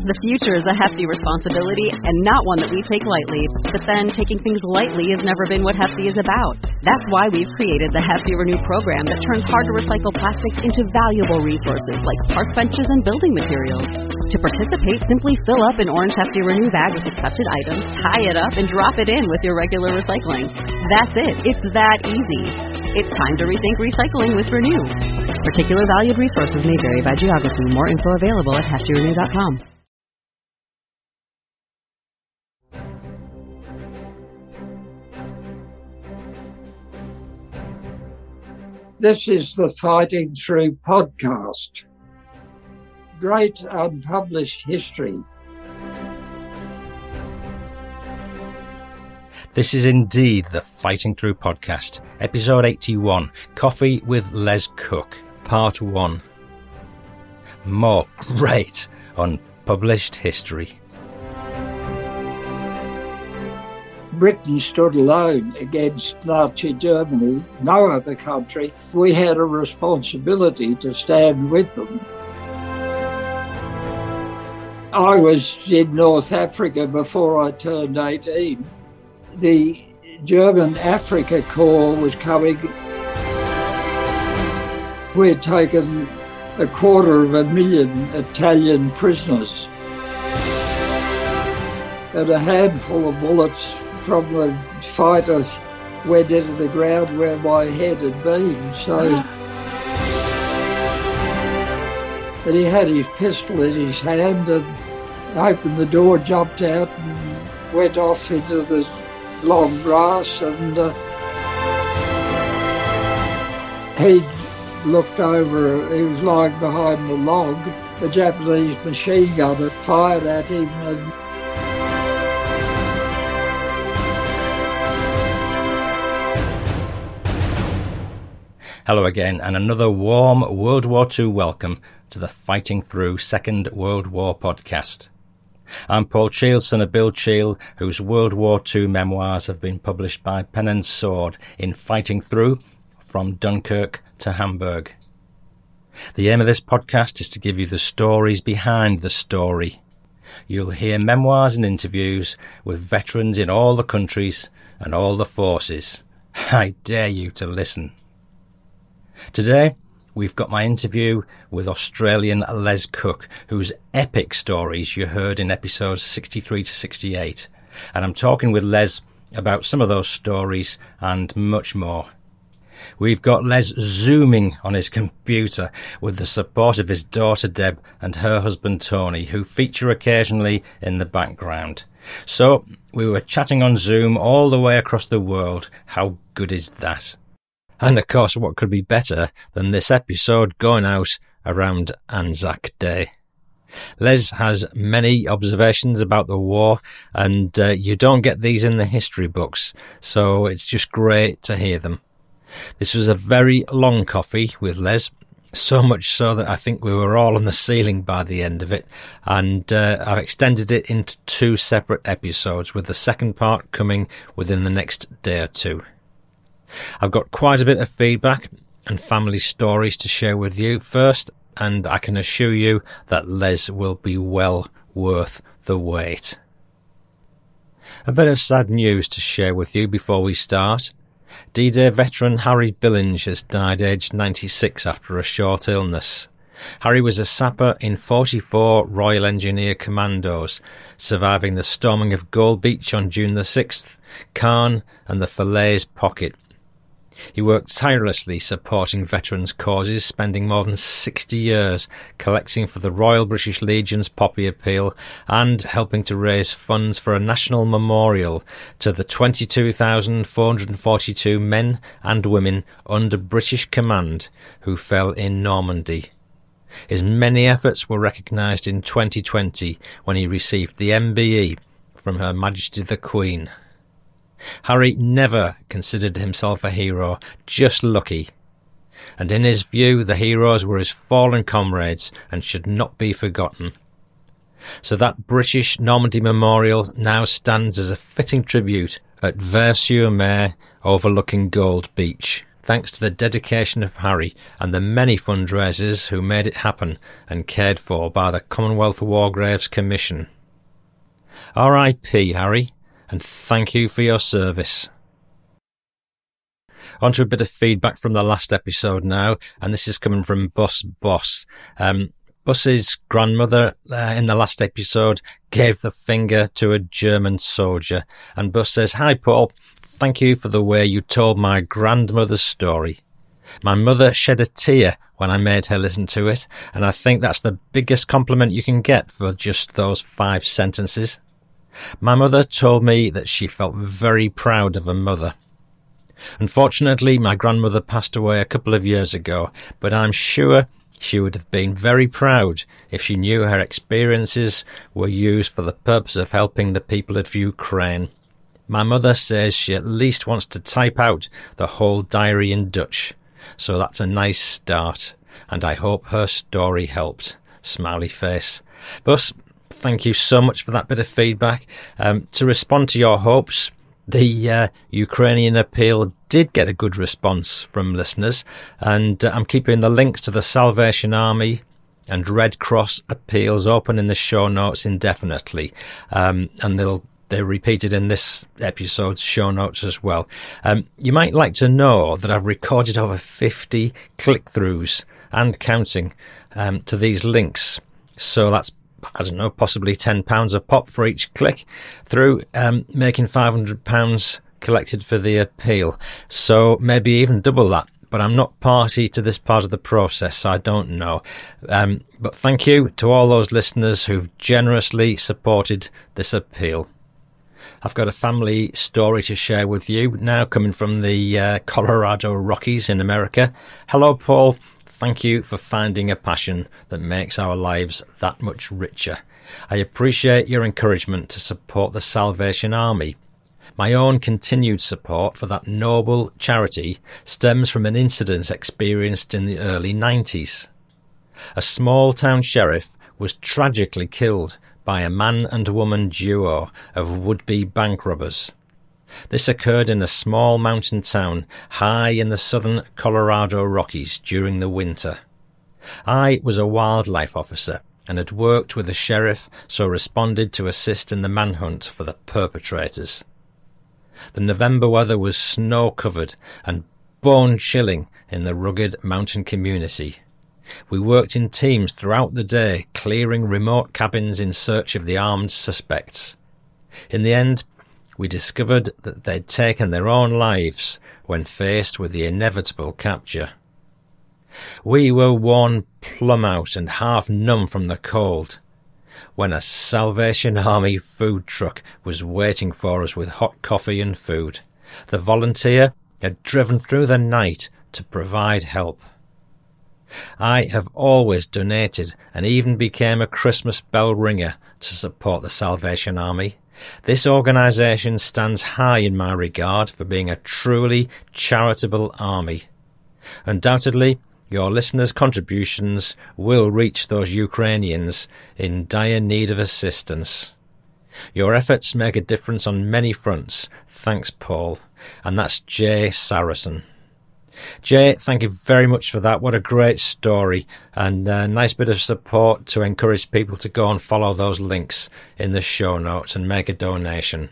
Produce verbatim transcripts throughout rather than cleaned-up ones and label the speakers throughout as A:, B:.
A: The future is a hefty responsibility and not one that we take lightly. But then, taking things lightly has never been what Hefty is about. That's why we've created the Hefty Renew program that turns hard-to-recycle plastics into valuable resources like park benches and building materials. To participate, simply fill up an orange Hefty Renew bag with accepted items, tie it up, and drop it in with your regular recycling. That's it. It's that easy. It's time to rethink recycling with Renew. Particular valued resources may vary by geography. More info available at hefty renew dot com.
B: This is the Fighting Through podcast. Great unpublished history.
C: This is indeed the Fighting Through podcast, episode eighty-one, Coffee with Les Cook, part one. More great unpublished history.
B: Britain stood alone against Nazi Germany, no other country. We had a responsibility to stand with them. I was in North Africa before I turned eighteen. The German Africa Corps was coming. We'd taken a quarter of a million Italian prisoners, and a handful of bullets from the fighters went into the ground where my head had been. So, and he had his pistol in his hand and opened the door, jumped out and went off into the long grass, and uh, he looked over, he was lying behind the log. The Japanese machine gun had fired at him, and
C: Hello again, and another warm World War Two welcome to the Fighting Through Second World War podcast. I'm Paul Cheel, son of Bill Cheel, whose World War Two memoirs have been published by Pen and Sword in Fighting Through, From Dunkirk to Hamburg. The aim of this podcast is to give you the stories behind the story. You'll hear memoirs and interviews with veterans in all the countries and all the forces. I dare you to listen. Today, we've got my interview with Australian Les Cook, whose epic stories you heard in episodes sixty-three to sixty-eight. And I'm talking with Les about some of those stories and much more. We've got Les zooming on his computer with the support of his daughter Deb and her husband Tony, who feature occasionally in the background. So, we were chatting on Zoom all the way across the world. How good is that? And of course, what could be better than this episode going out around Anzac Day? Les has many observations about the war, and uh, you don't get these in the history books, so it's just great to hear them. This was a very long coffee with Les, so much so that I think we were all on the ceiling by the end of it, and uh, I've extended it into two separate episodes, with the second part coming within the next day or two. I've got quite a bit of feedback and family stories to share with you first, and I can assure you that Les will be well worth the wait. A bit of sad news to share with you before we start. D-Day veteran Harry Billinge has died aged ninety-six after a short illness. Harry was a sapper in forty-four Royal Engineer Commandos, surviving the storming of Gold Beach on June the sixth, Caen and the Falaise Pocket. He worked tirelessly supporting veterans' causes, spending more than sixty years collecting for the Royal British Legion's Poppy Appeal and helping to raise funds for a national memorial to the twenty-two thousand four hundred forty-two men and women under British command who fell in Normandy. His many efforts were recognised in twenty twenty when he received the M B E from Her Majesty the Queen. Harry never considered himself a hero, just lucky. And in his view, the heroes were his fallen comrades and should not be forgotten. So that British Normandy Memorial now stands as a fitting tribute at Vers-sur-Mer overlooking Gold Beach. thanks to the dedication of Harry and the many fundraisers who made it happen and cared for by the Commonwealth War Graves Commission. R I P Harry, and thank you for your service. On to a bit of feedback from the last episode now, and this is coming from Bus Boss. Um, Bus's grandmother uh, in the last episode gave the finger to a German soldier, and Bus says, "Hi Paul, thank you for the way you told my grandmother's story. My mother shed a tear when I made her listen to it, and I think that's the biggest compliment you can get for just those five sentences. My mother told me that she felt very proud of her mother. Unfortunately, my grandmother passed away a couple of years ago, but I'm sure she would have been very proud if she knew her experiences were used for the purpose of helping the people of Ukraine. My mother says she at least wants to type out the whole diary in Dutch, so that's a nice start, and I hope her story helped." Smiley face. Bus, thank you so much for that bit of feedback. Um, to respond to your hopes, the uh, Ukrainian appeal did get a good response from listeners, and uh, I'm keeping the links to the Salvation Army and Red Cross appeals open in the show notes indefinitely, um, and they'll they're repeated in this episode's show notes as well. Um, you might like to know that I've recorded over fifty click-throughs and counting um, to these links, so that's, I don't know, possibly ten pounds a pop for each click through, um, making five hundred pounds collected for the appeal. So maybe even double that. But I'm not party to this part of the process, so I don't know. Um, but thank you to all those listeners who've generously supported this appeal. I've got a family story to share with you now, coming from the uh, Colorado Rockies in America. Hello, Paul. Thank you for finding a passion that makes our lives that much richer. I appreciate your encouragement to support the Salvation Army. My own continued support for that noble charity stems from an incident experienced in the early nineties. A small-town sheriff was tragically killed by a man and woman duo of would-be bank robbers. This occurred in a small mountain town high in the southern Colorado Rockies during the winter. I was a wildlife officer and had worked with the sheriff, so responded to assist in the manhunt for the perpetrators. The November weather was snow-covered and bone-chilling in the rugged mountain community. We worked in teams throughout the day, clearing remote cabins in search of the armed suspects. In the end, we discovered that they'd taken their own lives when faced with the inevitable capture. We were worn plumb out and half numb from the cold when a Salvation Army food truck was waiting for us with hot coffee and food. The volunteer had driven through the night to provide help. I have always donated and even became a Christmas bell ringer to support the Salvation Army. This organisation stands high in my regard for being a truly charitable army. Undoubtedly, your listeners' contributions will reach those Ukrainians in dire need of assistance. Your efforts make a difference on many fronts. Thanks, Paul. And that's Jay Saracen. Jay, thank you very much for that. What a great story, and a nice bit of support to encourage people to go and follow those links in the show notes and make a donation.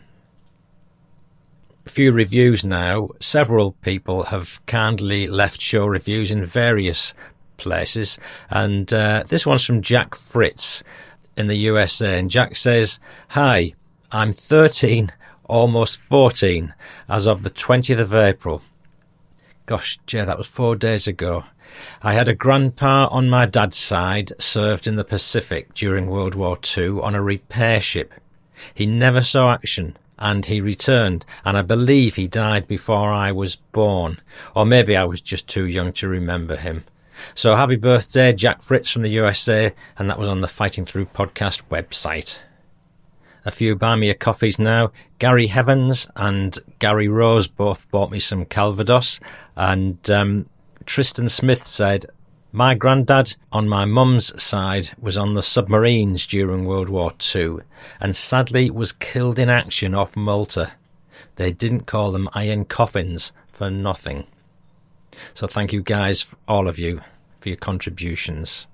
C: A few reviews now. Several people have kindly left show reviews in various places, and uh, this one's from Jack Fritz in the U S A, and Jack says, "Hi, I'm thirteen, almost fourteen, as of the twentieth of April. Gosh, Jay, that was four days ago. I had a grandpa on my dad's side served in the Pacific during World War Two on a repair ship. He never saw action, and he returned, and I believe he died before I was born, or maybe I was just too young to remember him. So happy birthday, Jack Fritz from the U S A, and that was on the Fighting Through podcast website." A few buy me a coffees now. Gary Heavens and Gary Rose both bought me some Calvados, and um, Tristan Smith said, "My granddad on my mum's side was on the submarines during World War Two and sadly was killed in action off Malta. They didn't call them iron coffins for nothing." So thank you guys, all of you, for your contributions.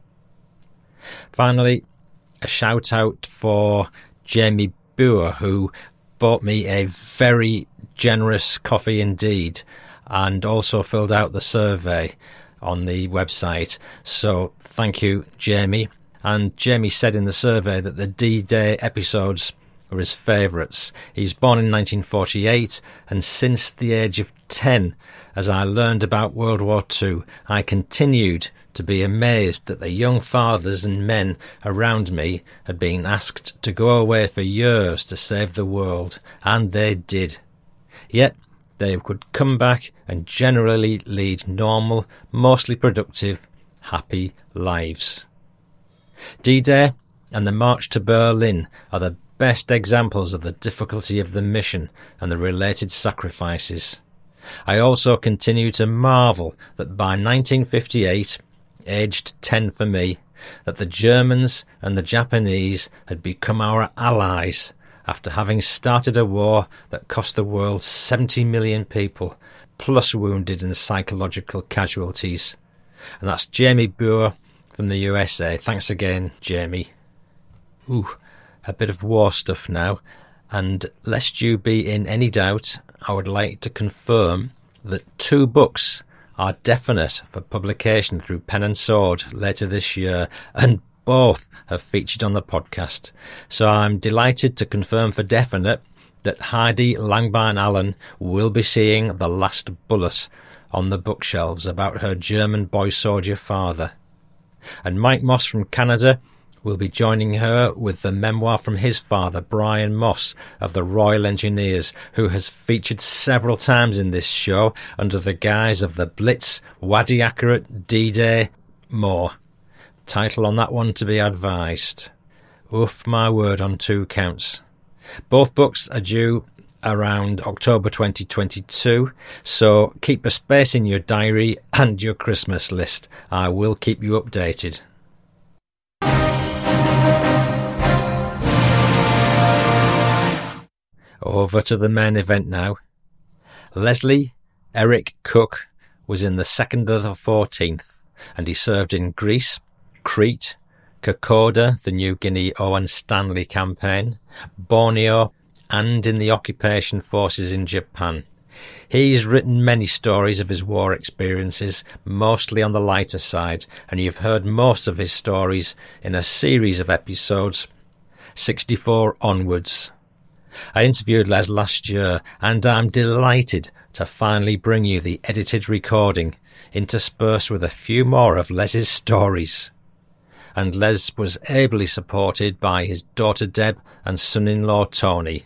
C: Finally, a shout out for Jamie Boer, who bought me a very generous coffee indeed, and also filled out the survey on the website. So thank you, Jamie. And Jamie said in the survey that the D-Day episodes were his favourites. He's born in nineteen forty-eight, and since the age of ten, as I learned about World War Two, I continued to be amazed that the young fathers and men around me had been asked to go away for years to save the world, and they did. Yet they could come back and generally lead normal, mostly productive, happy lives. D-Day and the March to Berlin are the best examples of the difficulty of the mission and the related sacrifices. I also continue to marvel that by nineteen fifty-eight, aged ten for me, that the Germans and the Japanese had become our allies after having started a war that cost the world seventy million people, plus wounded and psychological casualties. And that's Jamie Boer from the U S A. Thanks again, Jamie. Ooh, a bit of war stuff now. And lest you be in any doubt, I would like to confirm that two books are definite for publication through Pen and Sword later this year, and both have featured on the podcast. So I'm delighted to confirm for definite that Heidi Langbein-Allen will be seeing The Last Bullet on the bookshelves about her German boy soldier father. And Mike Moss from Canada will be joining her with the memoir from his father, Brian Moss, of the Royal Engineers, who has featured several times in this show under the guise of the Blitz, Wadi Akarit, D-Day, more. Title on that one to be advised. Oof, my word on two counts. Both books are due around October twenty twenty-two, so keep a space in your diary and your Christmas list. I will keep you updated. Over to the main event now. Leslie Eric Cook was in the second of the fourteenth, and he served in Greece, Crete, Kokoda, the New Guinea Owen Stanley campaign, Borneo, and in the occupation forces in Japan. He's written many stories of his war experiences, mostly on the lighter side, and you've heard most of his stories in a series of episodes, sixty-four onwards. I interviewed Les last year, and I'm delighted to finally bring you the edited recording, interspersed with a few more of Les's stories. And Les was ably supported by his daughter Deb and son-in-law Tony.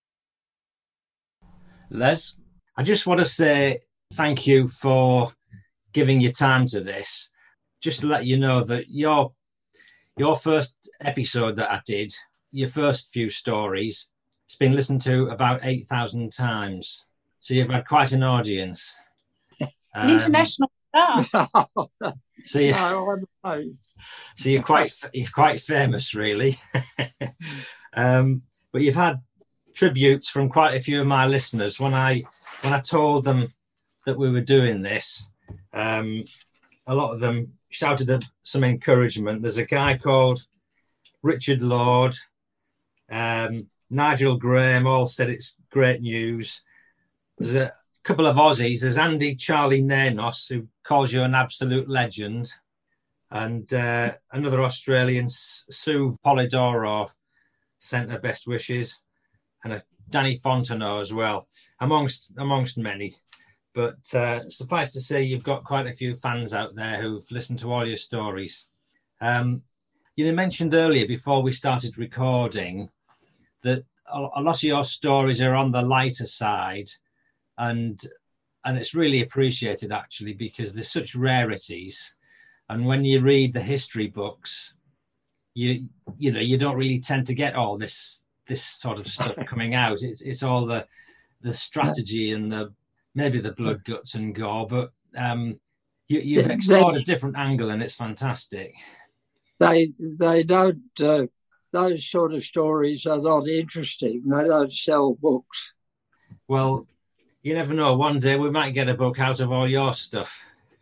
C: Les, I just want to say thank you for giving your time to this. Just to let you know that your your first episode that I did, your first few stories, it's been listened to about eight thousand times. So you've had quite an audience.
D: An
C: um,
D: international star.
C: So, you, so you're quite you're quite famous, really. um, but you've had tributes from quite a few of my listeners. When I when I told them that we were doing this, um, a lot of them shouted some encouragement. There's a guy called Richard Lord, um, Nigel Graham, all said it's great news. There's a couple of Aussies. There's Andy Charlie Nanos, who calls you an absolute legend. And uh, another Australian, Sue Polidoro, sent her best wishes. And a Danny Fontenot as well, amongst amongst many. But uh, suffice to say, you've got quite a few fans out there who've listened to all your stories. Um, you mentioned earlier, before we started recording, that a lot of your stories are on the lighter side, and and it's really appreciated, actually, because there's such rarities. And when you read the history books, you you know you don't really tend to get all this this sort of stuff coming out. It's it's all the the strategy and the maybe the blood, guts and gore, but um, you, you've explored a different angle, and it's fantastic.
B: They they don't. Uh, those sort of stories are not interesting. They don't sell books.
C: Well, You never know. One day we might get a book out of all your stuff.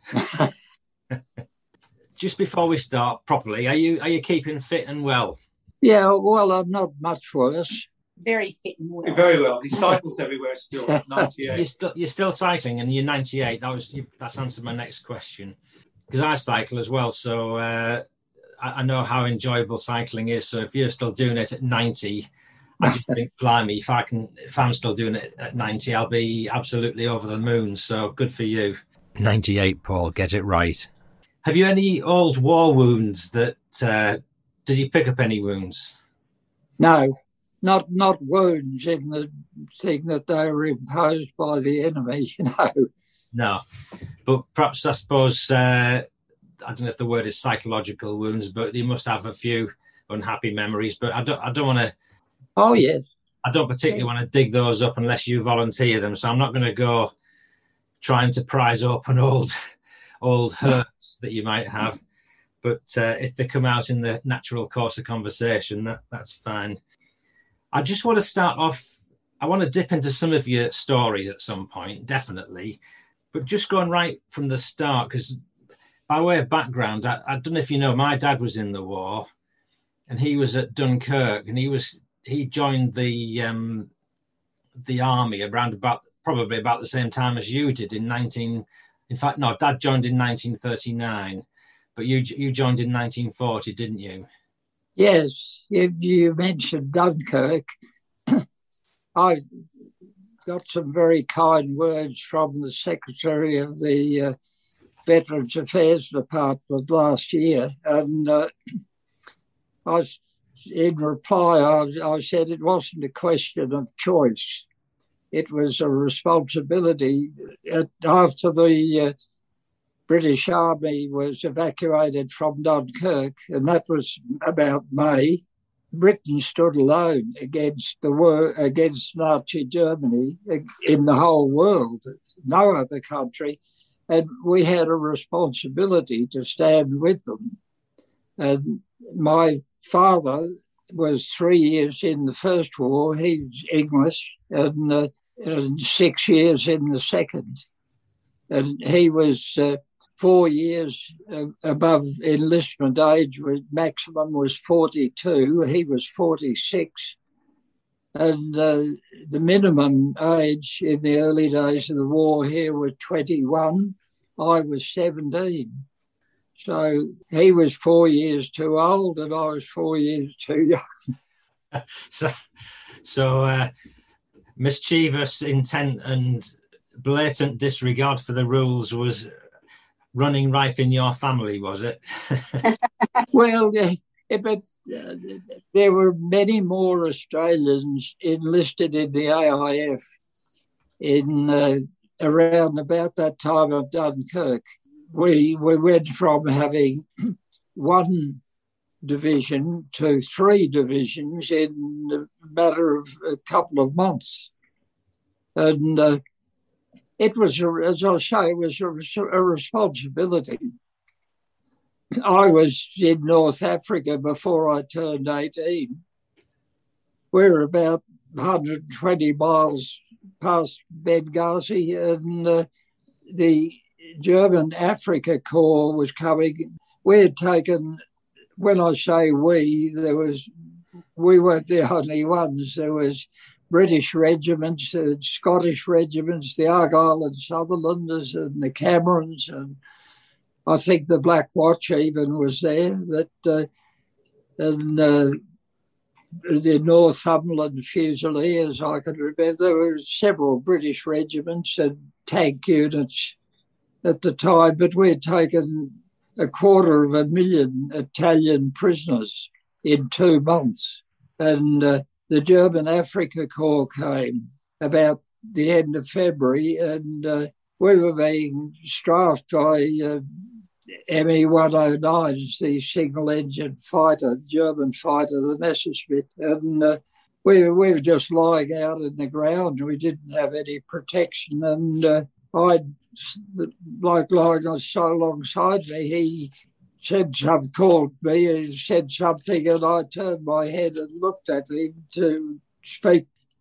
C: Just before we start properly, are you are you keeping fit and well?
B: Yeah, well, I'm not much worse.
D: Very fit and well.
E: Very well. He cycles everywhere still. ninety-eight.
C: You're still you're still cycling, and you're ninety-eight. That was that's answered my next question, because I cycle as well. So uh, I, I know how enjoyable cycling is. So if you're still doing it at ninety, I just think, blimey, if I can, if I'm still doing it at ninety, I'll be absolutely over the moon. So good for you. ninety-eight, Paul. Get it right. Have you any old war wounds that? Uh, did you pick up any wounds?
B: No. Not not wounds in the thing that they were imposed by the enemy, you know.
C: No, but perhaps I suppose, uh, I don't know if the word is psychological wounds, but you must have a few unhappy memories. But I don't, I don't want to.
B: Oh, yes.
C: I don't particularly want to dig those up unless you volunteer them. So I'm not going to go trying to prise open old, old hurts that you might have. But uh, if they come out in the natural course of conversation, that, that's fine. I just want to start off, I want to dip into some of your stories at some point, definitely. But just going right from the start, because by way of background, I, I don't know if you know, my dad was in the war, and he was at Dunkirk, and he was he joined the um, the army around about, probably about the same time as you did in nineteen, in fact, no, Dad joined in nineteen thirty-nine, but you you joined in nineteen forty, didn't you?
B: Yes, if you mentioned Dunkirk, I got some very kind words from the Secretary of the uh, Veterans Affairs Department last year. And uh, I was, in reply, I, I said it wasn't a question of choice. It was a responsibility. At, after the uh, British Army was evacuated from Dunkirk, and that was about May, Britain stood alone against the war, against Nazi Germany in the whole world, no other country, and we had a responsibility to stand with them. And my father was three years in the First War, he was English, and, uh, and six years in the Second. And he was uh, four years uh, above enlistment age, with maximum was forty-two. He was forty-six. And uh, the minimum age in the early days of the war here was twenty-one. I was seventeen. So he was four years too old and I was four years too young.
C: so so uh, mischievous intent and blatant disregard for the rules was running rife in your family, was it?
B: Well, uh, but uh, there were many more Australians enlisted in the A I F in uh, around about that time of Dunkirk. We, we went from having one division to three divisions in a matter of a couple of months. And uh, it was, a, as I say, it was a, a responsibility. I was in North Africa before I turned eighteen. We're about one hundred twenty miles past Benghazi, and uh, the German Africa Corps was coming. We had taken, when I say we, there was, we weren't the only ones. There was British regiments, uh, Scottish regiments, the Argyll and Sutherlanders and the Camerons, and I think the Black Watch even was there. That uh, and uh, the Northumberland Fusiliers, I can remember. There were several British regiments and tank units at the time, but we had taken a quarter of a million Italian prisoners in two months. And uh, the German Africa Corps came about the end of February, and uh, we were being strafed by uh, M E one oh nines, the single-engine fighter, German fighter, the Messerschmitt. And uh, we, we were just lying out in the ground. We didn't have any protection. And uh, I, the bloke lying on so alongside me, he said something, called me, he said something, and I turned my head and looked at him to speak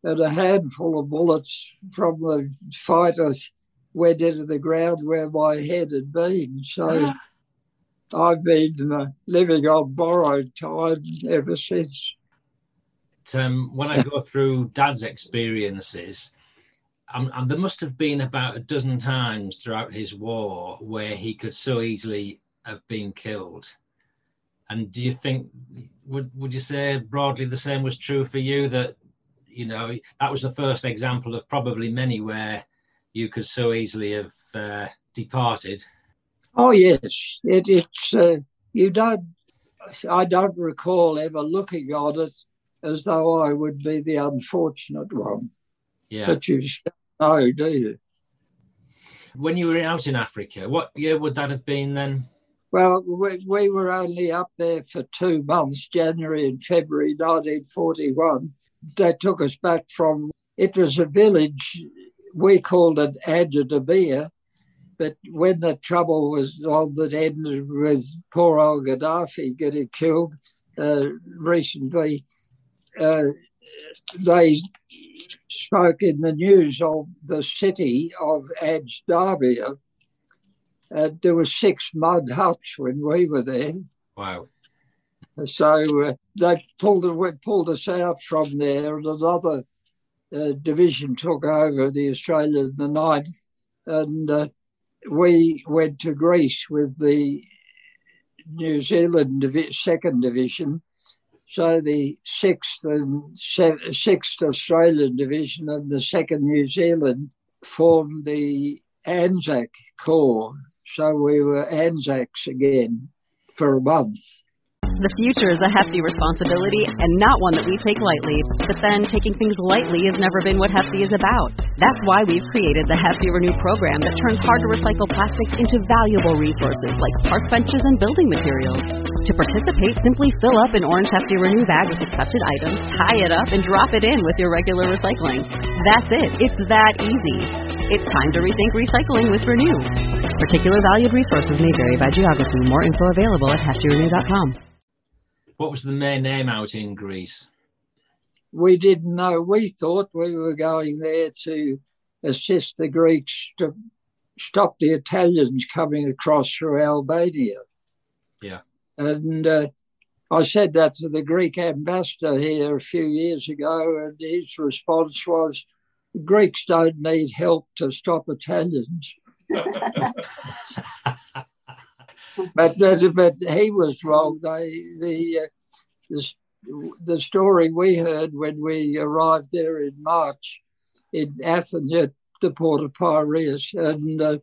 B: and a handful of bullets from the fighters went into the ground where my head had been. So I've been uh, living on borrowed time ever since.
C: Um, when I go through Dad's experiences, um, and there must have been about a dozen times throughout his war where he could so easily have been killed. And do you think, would would you say broadly the same was true for you, that, you know, that was the first example of probably many where you could so easily have uh, departed?
B: Oh, yes. It, it's, uh, you don't, I don't recall ever looking on it as though I would be the unfortunate one.
C: Yeah.
B: But you don't know, do you?
C: When you were out in Africa, what year would that have been then?
B: Well, we, we were only up there for two months, January and February nineteen forty-one. They took us back from, it was a village, we called it Ajdabiya, but when the trouble was on that ended with poor old Gaddafi getting killed uh, recently, uh, they spoke in the news of the city of Ajdabiya. Uh, there were six mud huts when we were there.
C: Wow.
B: So uh, they pulled, pulled us out from there, and another uh, division took over, the Australian, the ninth, and uh, we went to Greece with the New Zealand divi- second division. So the sixth and se- sixth Australian division and the second New Zealand formed the Anzac Corps. So we were Anzacs again for a month.
A: The future is a hefty responsibility and not one that we take lightly. But then taking things lightly has never been what Hefty is about. That's why we've created the Hefty Renew program that turns hard-to-recycle plastics into valuable resources like park benches and building materials. To participate, simply fill up an orange Hefty Renew bag with accepted items, tie it up, and drop it in with your regular recycling. That's it. It's that easy. It's time to rethink recycling with Renew. Particular valued resources may vary by geography. More info available at hefty renew dot com.
C: What was the main aim out in Greece?
B: We didn't know. We thought we were going there to assist the Greeks to stop the Italians coming across through Albania.
C: Yeah.
B: And uh, I said that to the Greek ambassador here a few years ago, and his response was, Greeks don't need help to stop Italians. But, but he was wrong. They, the, uh, the the story we heard when we arrived there in March in Athens at the port of Piraeus, and uh,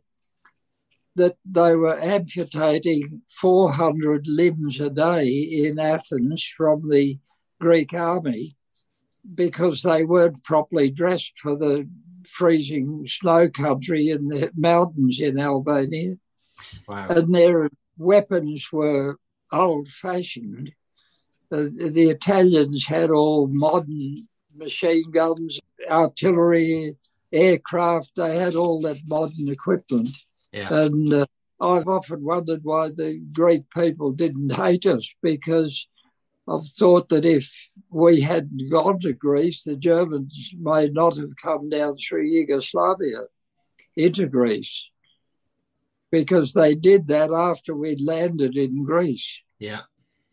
B: that they were amputating four hundred limbs a day in Athens from the Greek army because they weren't properly dressed for the freezing snow country in the mountains in Albania.
C: Wow.
B: And their weapons were old-fashioned. Uh, the Italians had all modern machine guns, artillery, aircraft. They had all that modern equipment.
C: Yeah.
B: And uh, I've often wondered why the Greek people didn't hate us, because I've thought that if we hadn't gone to Greece, the Germans may not have come down through Yugoslavia into Greece, because they did that after we'd landed in Greece.
C: Yeah.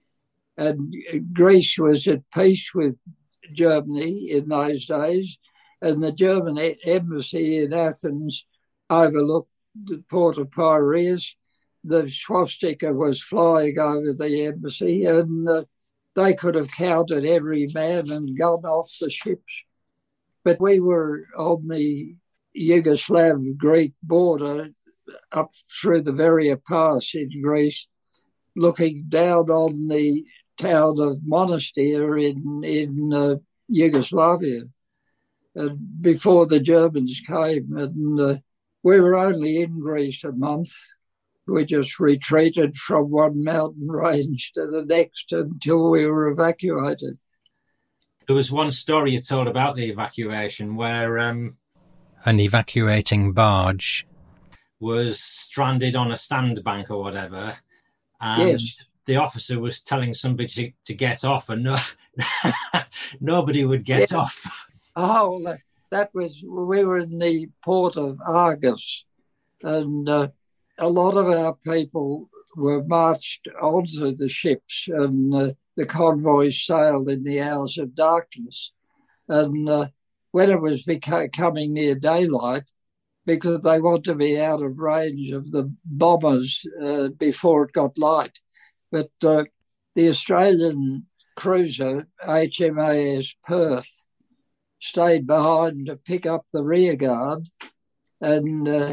B: And Greece was at peace with Germany in those days, and the German embassy in Athens overlooked the port of Piraeus. The swastika was flying over the embassy, and uh, they could have counted every man and gone off the ships. But we were on the Yugoslav-Greek border up through the Veria Pass in Greece, looking down on the town of Monastir in, in uh, Yugoslavia, uh, before the Germans came. And uh, we were only in Greece a month. We just retreated from one mountain range to the next until we were evacuated.
C: There was one story you told about the evacuation where um,
F: an evacuating barge
C: was stranded on a sandbank or whatever, and
B: Yes.
C: the officer was telling somebody to, to get off, and no, nobody would get
B: Yeah.
C: off.
B: Oh, that, that was, we were in the port of Argos, and uh, a lot of our people were marched onto the ships, and uh, the convoys sailed in the hours of darkness. And uh, when it was beca- coming near daylight, because they want to be out of range of the bombers uh, before it got light. But uh, the Australian cruiser, H M A S Perth, stayed behind to pick up the rear guard, and uh,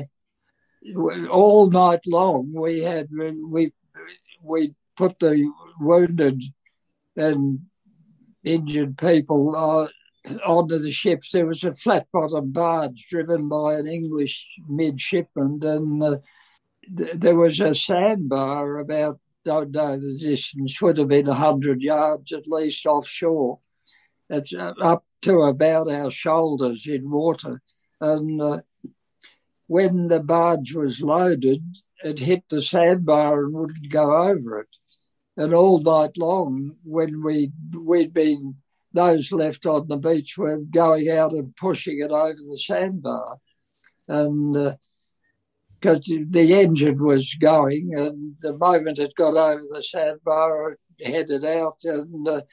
B: all night long we had we we put the wounded and injured people uh, onto the ships. There was a flat-bottom barge driven by an English midshipman, and uh, th- there was a sandbar about, don't know the distance, would have been one hundred yards at least offshore. It's up to about our shoulders in water. And uh, when the barge was loaded, it hit the sandbar and wouldn't go over it. And all night long, when we, we'd been, those left on the beach were going out and pushing it over the sandbar. And because uh, the engine was going, and the moment it got over the sandbar, it headed out. And uh,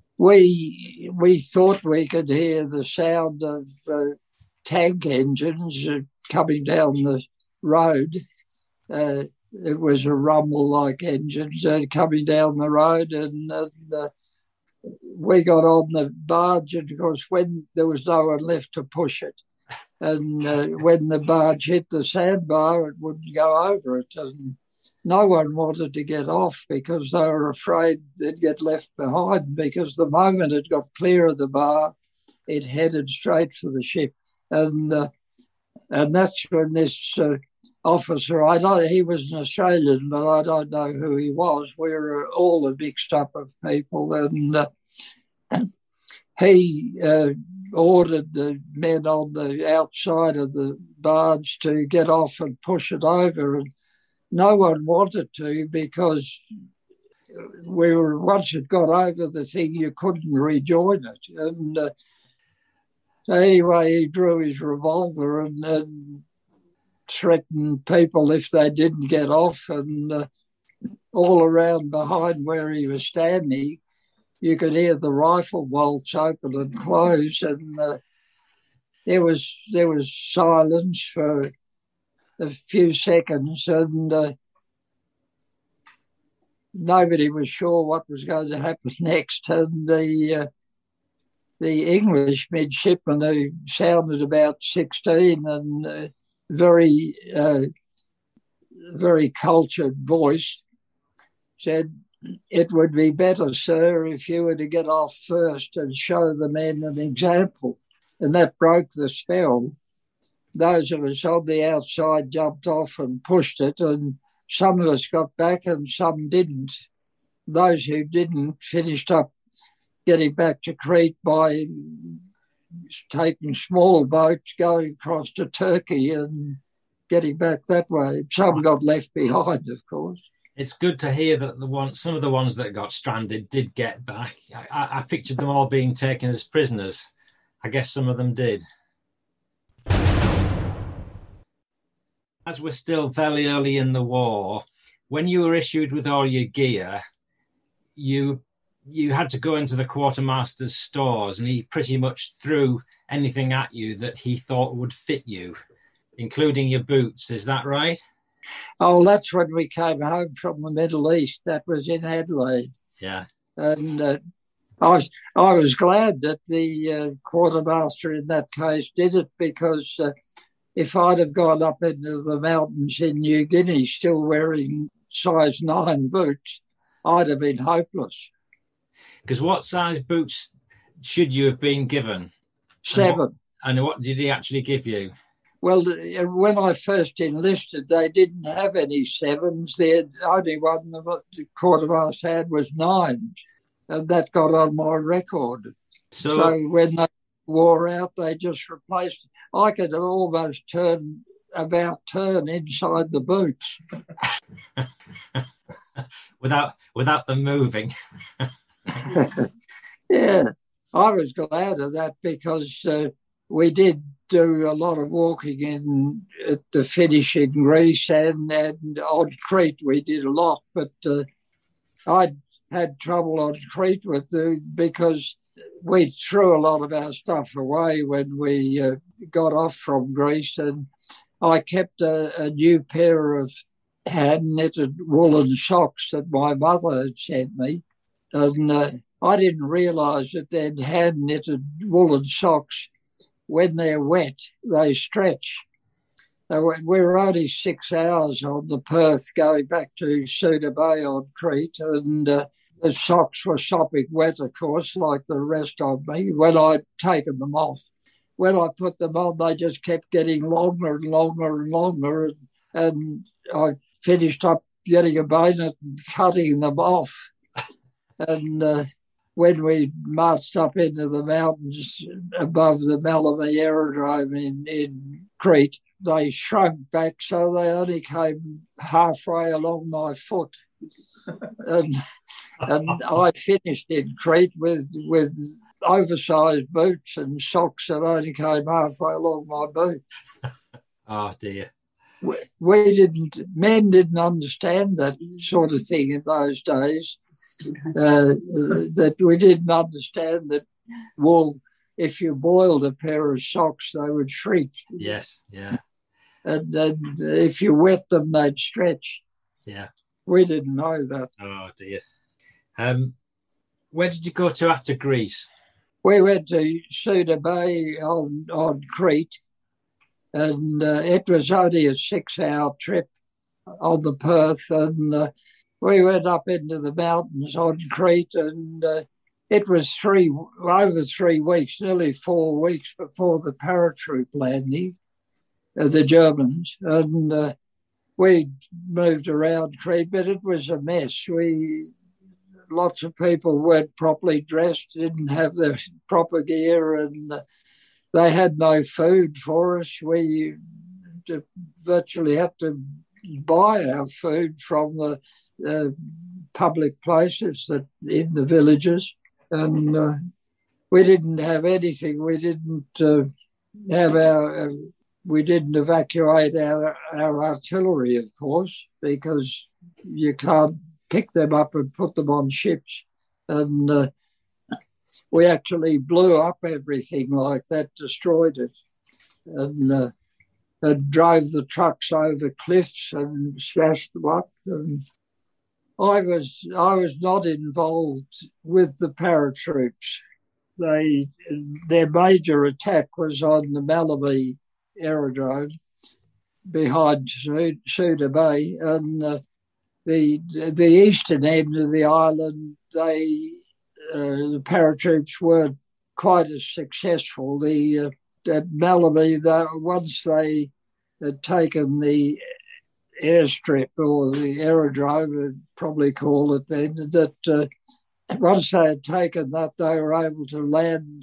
B: we we thought we could hear the sound of uh, tank engines uh, coming down the road. Uh, it was a rumble-like engines uh, coming down the road, and, and uh, we got on the barge, and of course, when there was no one left to push it, and uh, when the barge hit the sandbar, it wouldn't go over it, and no one wanted to get off because they were afraid they'd get left behind, because the moment it got clear of the bar, it headed straight for the ship. And uh, and that's when this uh, officer, I don't, he was an Australian, but I don't know who he was. We were all a mixed up of people, and uh, he uh, ordered the men on the outside of the barge to get off and push it over, and no one wanted to, because we were, once it got over the thing, you couldn't rejoin it. And uh, anyway, he drew his revolver and, and threatened people if they didn't get off. And uh, all around behind where he was standing, you could hear the rifle bolts open and close. And uh, there was there was silence for a few seconds, and uh, nobody was sure what was going to happen next. And the uh, the English midshipman, who sounded about sixteen and uh, very uh, very cultured voice, said, "It would be better, sir, if you were to get off first and show the men an example." And that broke the spell. Those of us on the outside jumped off and pushed it, and some of us got back and some didn't. Those who didn't finished up getting back to Crete by taking small boats, going across to Turkey and getting back that way. Some got left behind, of course.
C: It's good to hear that the one, some of the ones that got stranded did get back. I, I pictured them all being taken as prisoners. I guess some of them did. As we're still fairly early in the war, when you were issued with all your gear, you you had to go into the quartermaster's stores, and he pretty much threw anything at you that he thought would fit you, including your boots. Is that right?
B: Oh, that's when we came home from the Middle East. That was in Adelaide.
C: Yeah.
B: And uh, I was I was glad that the uh, quartermaster in that case did it, because uh, if I'd have gone up into the mountains in New Guinea still wearing size nine boots, I'd have been hopeless.
C: Because what size boots should you have been given?
B: Seven.
C: And what, and what did he actually give you?
B: Well, when I first enlisted, they didn't have any sevens. The only one the quartermaster had was nines, and that got on my record. So, so when they wore out, they just replaced it. I could almost turn about turn inside the boots
C: without without them moving.
B: Yeah, I was glad of that because uh, we did do a lot of walking in at the finish in Greece and, and on Crete we did a lot, but uh, I had trouble on Crete with the, because we threw a lot of our stuff away when we uh, got off from Greece, and I kept a, a new pair of hand-knitted woolen socks that my mother had sent me, and uh, I didn't realise that they'd hand-knitted woolen socks. When they're wet, they stretch. So we were only six hours on the Perth going back to Suda Bay on Crete, and uh, the socks were sopping wet, of course, like the rest of me, when I'd taken them off. When I put them on, they just kept getting longer and longer and longer, and, and I finished up getting a bayonet and cutting them off. And uh, when we marched up into the mountains above the Malami Aerodrome in, in Crete, they shrunk back so they only came halfway along my foot. and, and I finished in Crete with, with oversized boots and socks that only came halfway along my boot.
C: Oh, dear.
B: We, we didn't, men didn't understand that sort of thing in those days. Uh, that we didn't understand that wool, if you boiled a pair of socks, they would shrink.
C: Yes, yeah.
B: And, and if you wet them, they'd stretch.
C: Yeah.
B: We didn't know that.
C: Oh, dear. Um, where did you go to after Greece?
B: We went to Suda Bay on, on Crete, and uh, it was only a six-hour trip on the Perth, and uh, we went up into the mountains on Crete, and uh, it was three over three weeks, nearly four weeks before the paratroop landing, uh, the Germans, and uh, we moved around Crete, but it was a mess. We lots of people weren't properly dressed, didn't have their proper gear, and uh, they had no food for us. We virtually had to buy our food from the Uh, public places that in the villages, and uh, we didn't have anything. We didn't uh, have our. Uh, we didn't evacuate our our artillery, of course, because you can't pick them up and put them on ships. And uh, we actually blew up everything like that, destroyed it, and. Uh, and drove the trucks over cliffs and smashed them up. And I was I was not involved with the paratroops. They their major attack was on the Malami Aerodrome behind Suda Bay, and uh, the the eastern end of the island. They uh, the paratroops weren't quite as successful. The uh, at Malami, though, once they had taken the airstrip or the aerodrome, I'd probably call it then, that uh, once they had taken that, they were able to land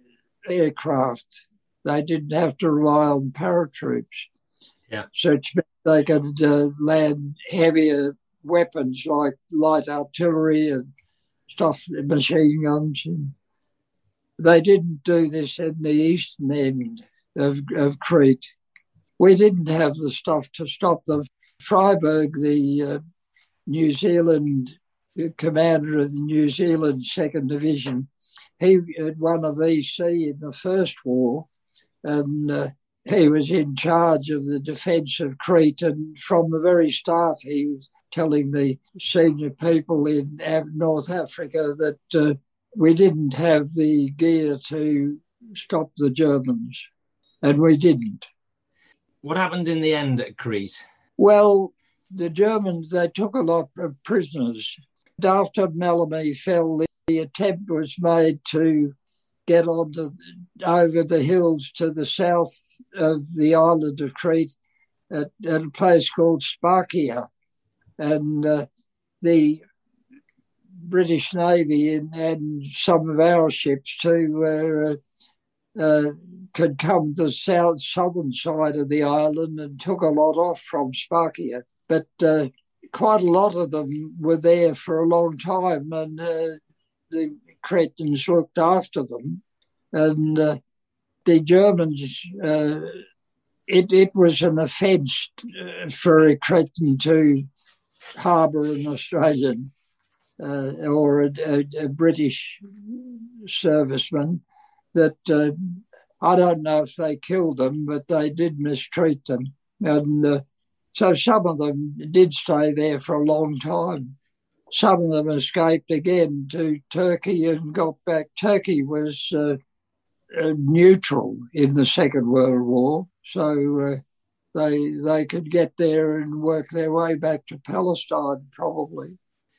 B: aircraft. They didn't have to rely on paratroops.
C: Yeah.
B: So they could uh, land heavier weapons like light artillery and stuff, machine guns. And they didn't do this in the eastern end of, of Crete. We didn't have the stuff to stop them. Freiberg, the uh, New Zealand the commander of the New Zealand Second Division, he had won a V C in the First War, and uh, he was in charge of the defence of Crete. And from the very start, he was telling the senior people in North Africa that uh, we didn't have the gear to stop the Germans, and we didn't.
C: What happened in the end at Crete?
B: Well, the Germans, they took a lot of prisoners. After Malami fell, the attempt was made to get on to, over the hills to the south of the island of Crete at, at a place called Sparkia. And uh, the British Navy and, and some of our ships too uh, uh, could come to the south southern side of the island and took a lot off from Sparkia. But uh, quite a lot of them were there for a long time, and uh, the Cretans looked after them. And uh, the Germans, uh, it, it was an offence for a Cretan to harbour an Australian uh, or a, a, a British serviceman. That uh, I don't know if they killed them, but they did mistreat them. And uh, so some of them did stay there for a long time. Some of them escaped again to Turkey and got back. Turkey was uh, uh, neutral in the Second World War, so uh, they they could get there and work their way back to Palestine, probably.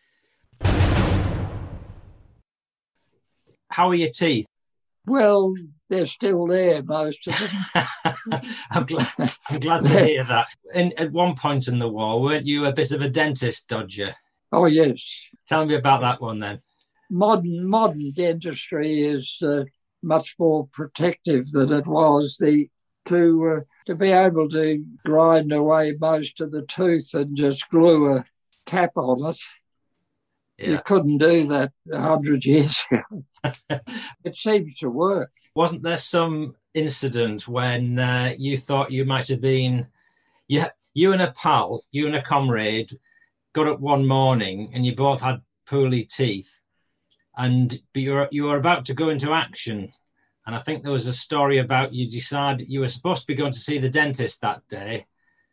C: How are your teeth?
B: Well, they're still there, most of them.
C: I'm glad. I'm glad to hear that. And at one point in the war, weren't you a bit of a dentist dodger?
B: Oh yes.
C: Tell me about that one then.
B: Modern modern dentistry is uh, much more protective than it was. The to uh, to be able to grind away most of the tooth and just glue a cap on it. Yeah. You couldn't do that a hundred years ago. It seems to work.
C: Wasn't there some incident when uh, you thought you might have been, you, you and a pal, you and a comrade got up one morning and you both had poorly teeth, and but you were, you were about to go into action. And I think there was a story about you decided you were supposed to be going to see the dentist that day.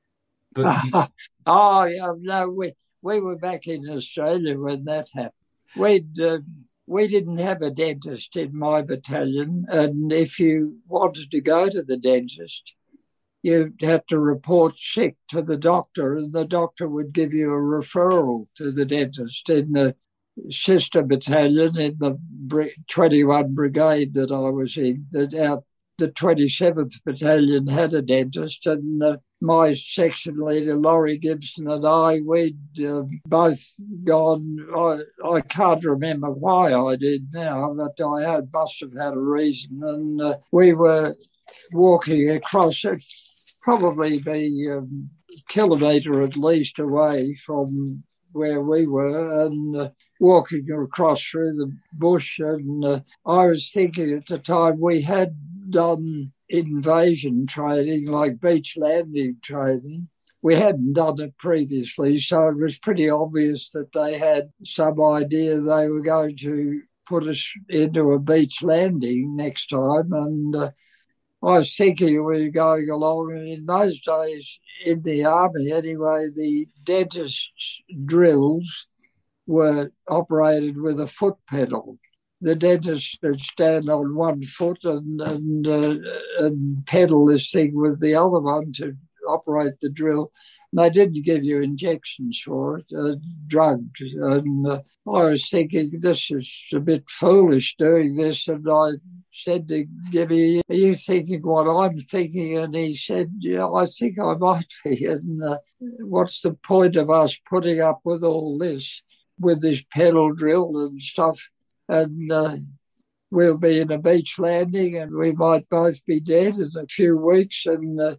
C: But you...
B: oh, yeah, no, we, we were back in Australia when that happened. We'd... Uh, We didn't have a dentist in my battalion, and if you wanted to go to the dentist, you'd have to report sick to the doctor, and the doctor would give you a referral to the dentist. In the sister battalion, in the twenty-first Brigade that I was in, that our, the twenty-seventh Battalion had a dentist, and uh, my section leader, Laurie Gibson, and I, we'd uh, both gone. I, I can't remember why I did now, but I had, must have had a reason. And uh, we were walking across it, probably be a um, kilometre at least away from where we were, and uh, walking across through the bush. And uh, I was thinking at the time we had done invasion training, like beach landing training. We hadn't done it previously, so it was pretty obvious that they had some idea they were going to put us into a beach landing next time. And uh, I was thinking we were going along, and in those days, in the army anyway, the dentist's drills were operated with a foot pedal. The dentist would stand on one foot and and, uh, and pedal this thing with the other one to operate the drill. And they didn't give you injections for it, uh, drugs. And uh, I was thinking, this is a bit foolish doing this. And I said to Gibby, are you thinking what I'm thinking? And he said, yeah, I think I might be. And uh, what's the point of us putting up with all this, with this pedal drill and stuff? And uh, we'll be in a beach landing and we might both be dead in a few weeks. And uh,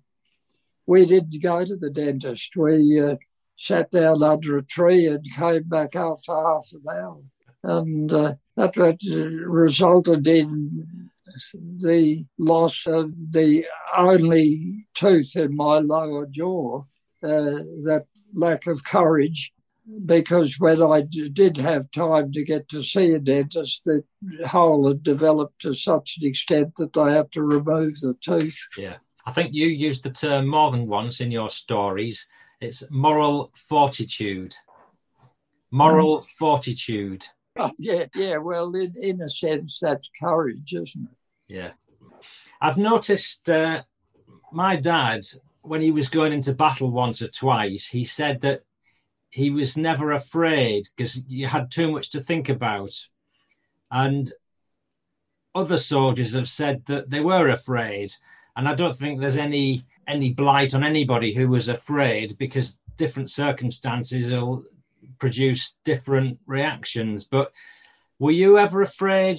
B: we didn't go to the dentist. We uh, sat down under a tree and came back after half an hour. And uh, that, that resulted in the loss of the only tooth in my lower jaw, uh, that lack of courage. Because when I did have time to get to see a dentist, the hole had developed to such an extent that they had to remove the tooth.
C: Yeah. I think you used the term more than once in your stories. It's moral fortitude. Moral mm. fortitude.
B: Oh, yeah, yeah. Well, in, in a sense, that's courage, isn't it?
C: Yeah. I've noticed uh, my dad, when he was going into battle once or twice, he said that he was never afraid because you had too much to think about. And other soldiers have said that they were afraid. And I don't think there's any any blight on anybody who was afraid, because different circumstances will produce different reactions. But were you ever afraid,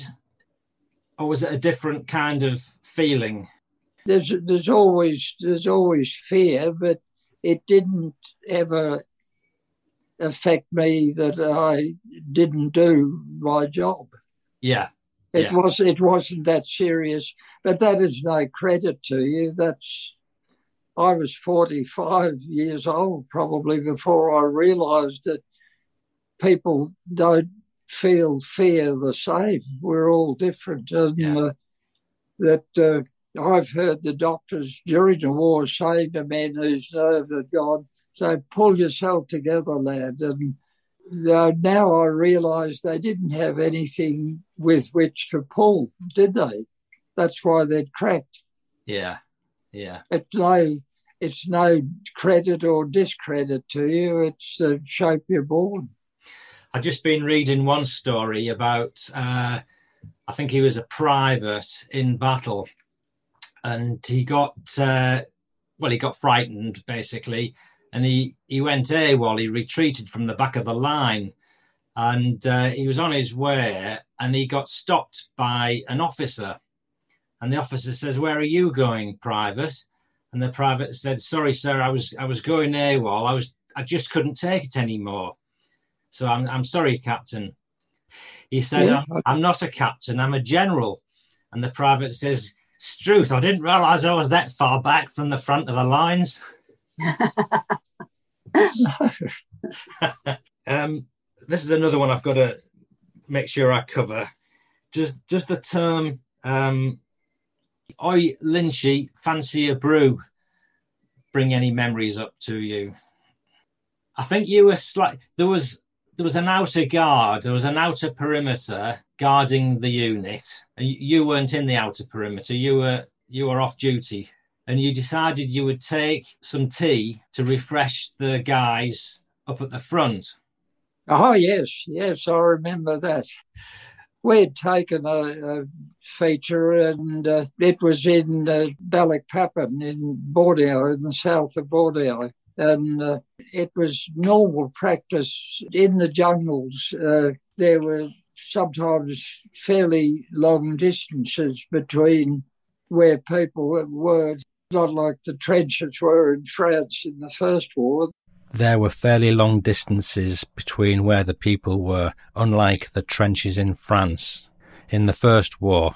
C: or was it a different kind of feeling?
B: There's there's always there's always fear, but it didn't ever affect me that I didn't do my job.
C: Yeah.
B: It
C: yeah.
B: was. It wasn't that serious, but that is no credit to you. That's. I was forty-five years old probably before I realised that people don't feel fear the same. We're all different, and
C: Yeah.
B: uh, that uh, I've heard the doctors during the war saying to men whose nerves had gone, "So pull yourself together, lad." And uh, now I realise they didn't have anything with which to pull, did they? That's why they'd cracked.
C: Yeah, yeah.
B: It's no, it's no credit or discredit to you. It's the shape you're born.
C: I've just been reading one story about, uh, I think he was a private in battle, and he got, uh, well, he got frightened, basically, and he, he went AWOL, he retreated from the back of the line, and uh, he was on his way, and he got stopped by an officer, and the officer says, "Where are you going, private?" And the private said, "Sorry, sir, I was I was going AWOL, I was I just couldn't take it anymore. So I'm I'm sorry, Captain." He said,
B: Yeah.
C: I'm, I'm not a captain, I'm a general." And the private says, "Struth, I didn't realise I was that far back from the front of the lines." um, this is another one I've got to make sure I cover. Just, just the term, um, "Oi, Lynchy, fancy a brew," bring any memories up to you? I think you were slight. There was there was an outer guard. There was an outer perimeter guarding the unit, and you weren't in the outer perimeter. You were you were off duty, and you decided you would take some tea to refresh the guys up at the front.
B: Oh, yes, yes, I remember that. We'd taken a, a feature, and uh, it was in uh, Balikpapan in Borneo, in the south of Borneo. And uh, it was normal practice in the jungles. Uh, there were sometimes fairly long distances between where people were, not like the trenches were in France in the First War.
F: There were fairly long distances between where the people were, unlike the trenches in France in the First War.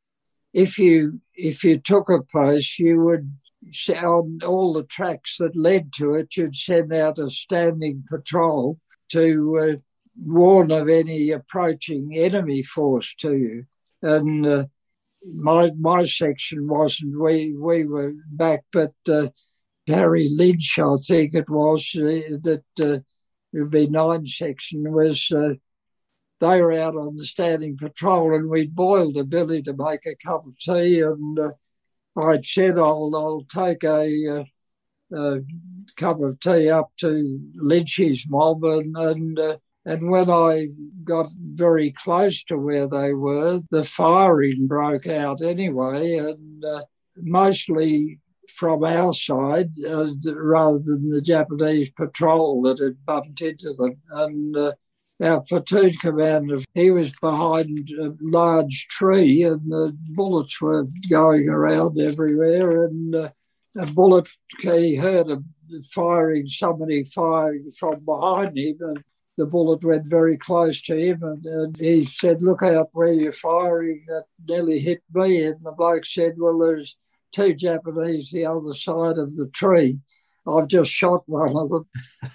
B: If you if you took a place, you would, on all the tracks that led to it, you'd send out a standing patrol to uh, warn of any approaching enemy force to you. And uh, my my section wasn't. We we were back, but uh, Harry Lynch, I think it was, uh, that uh, it would be nine section, was uh, they were out on the standing patrol, and we boiled a billy to make a cup of tea, and uh, I'd said I'll, I'll take a, uh, a cup of tea up to Lynchy's mob, and and, uh, and when I got very close to where they were, the firing broke out anyway, and uh, mostly from our side uh, rather than the Japanese patrol that had bumped into them. And uh, our platoon commander, he was behind a large tree, and the bullets were going around everywhere. And uh, a bullet, he heard a firing, somebody firing from behind him, and the bullet went very close to him. And, and he said, "Look out where you're firing, that nearly hit me." And the bloke said, "Well, there's two Japanese the other side of the tree. I've just shot one of them."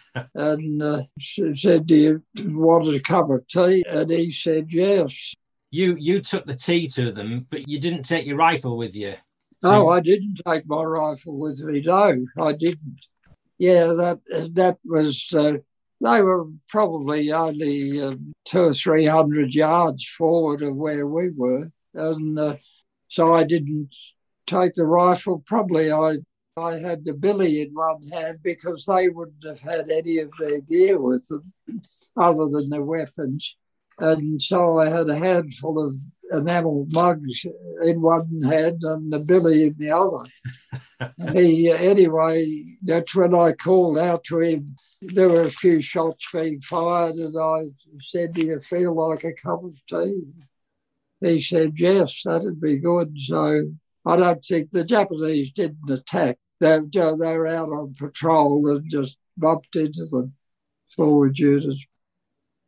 B: And uh, said, "Do you want a cup of tea?" And he said, "Yes."
C: You you took the tea to them, but you didn't take your rifle with you.
B: So no, I didn't take my rifle with me. No, I didn't. Yeah, that that was. Uh, they were probably only uh, two or three hundred yards forward of where we were, and uh, so I didn't take the rifle. Probably I I had the billy in one hand because they wouldn't have had any of their gear with them other than their weapons. And so I had a handful of enamel mugs in one hand and the billy in the other. he Anyway, that's when I called out to him. There were a few shots being fired, and I said, "Do you feel like a cup of tea?" He said, "Yes, that'd be good." So I don't think the Japanese didn't attack. They, they were out on patrol and just bumped into them, forward units.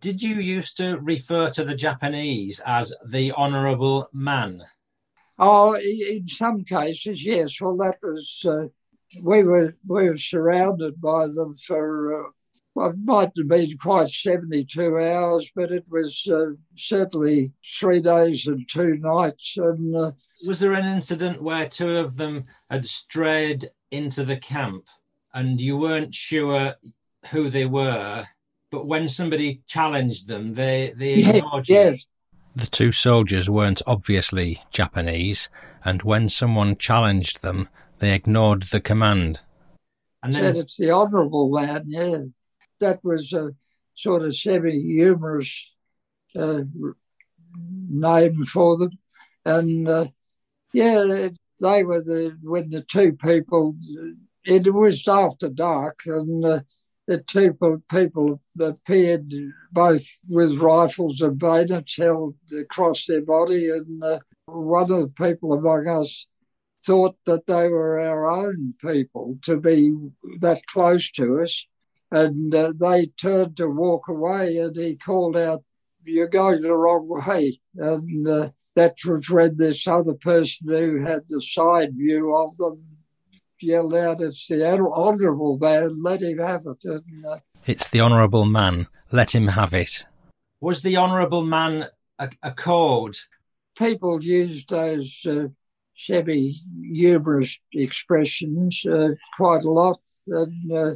F: Did you used to refer to the Japanese as the honourable man?
B: Oh, in some cases, yes. Well, that was uh, we were we were surrounded by them for uh, well, it might have been quite seventy-two hours, but it was uh, certainly three days and two nights. And uh,
F: was there an incident where two of them had strayed into the camp, and you weren't sure who they were, but when somebody challenged them, they they ignored
B: yeah,
F: you?
B: Yes.
F: The two soldiers weren't obviously Japanese, and when someone challenged them, they ignored the command.
B: And then it's the honourable man, yeah. That was a sort of semi-humorous uh, name for them. And, uh, yeah, they were the, when the two people, it was after dark, and uh, the two people appeared both with rifles and bayonets held across their body, and uh, one of the people among us thought that they were our own people to be that close to us, and uh, they turned to walk away, and he called out, "You're going the wrong way." And uh, that was when this other person who had the side view of them yelled out, "It's the honourable man, let him have it." And, uh,
F: it's the honourable man, let him have it. Was the honourable man a, a code?
B: People used those uh, semi-humorous expressions uh, quite a lot. And, uh,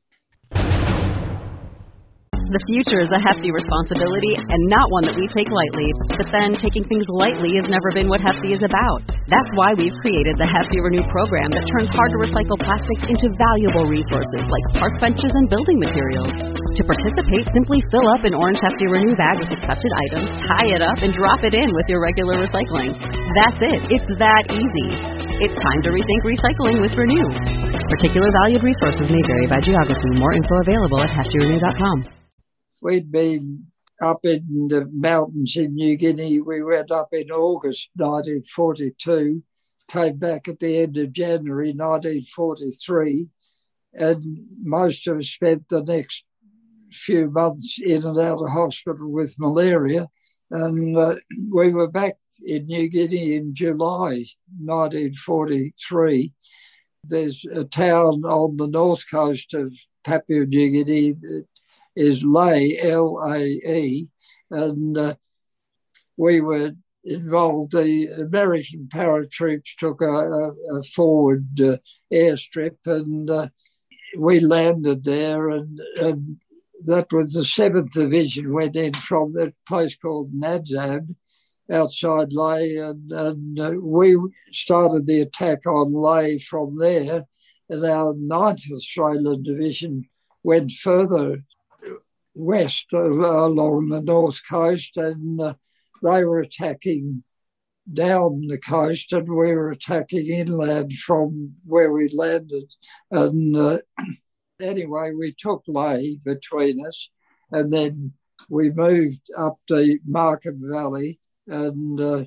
A: The future is a hefty responsibility and not one that we take lightly. But then taking things lightly has never been what Hefty is about. That's why we've created the Hefty Renew program that turns hard-to-recycle plastics into valuable resources like park benches and building materials. To participate, simply fill up an orange Hefty Renew bag with accepted items, tie it up, and drop it in with your regular recycling. That's it. It's that easy. It's time to rethink recycling with Renew. Particular valued resources may vary by geography. More info available at hefty renew dot com.
B: We'd been up in the mountains in New Guinea. We went up in August nineteen forty-two, came back at the end of January nineteen forty-three, and most of us spent the next few months in and out of hospital with malaria. And uh, we were back in New Guinea in July nineteen forty-three. There's a town on the north coast of Papua New Guinea that is Lae, L A E, and uh, we were involved. The American paratroops took a, a, a forward uh, airstrip, and uh, we landed there, and, and that was the seventh Division went in from that place called Nadzab outside Lae, and, and uh, we started the attack on Lae from there, and our ninth Australian Division went further west uh, along the north coast, and uh, they were attacking down the coast, and we were attacking inland from where we landed. And uh, anyway, we took Lae between us, and then we moved up the Markham Valley, and uh,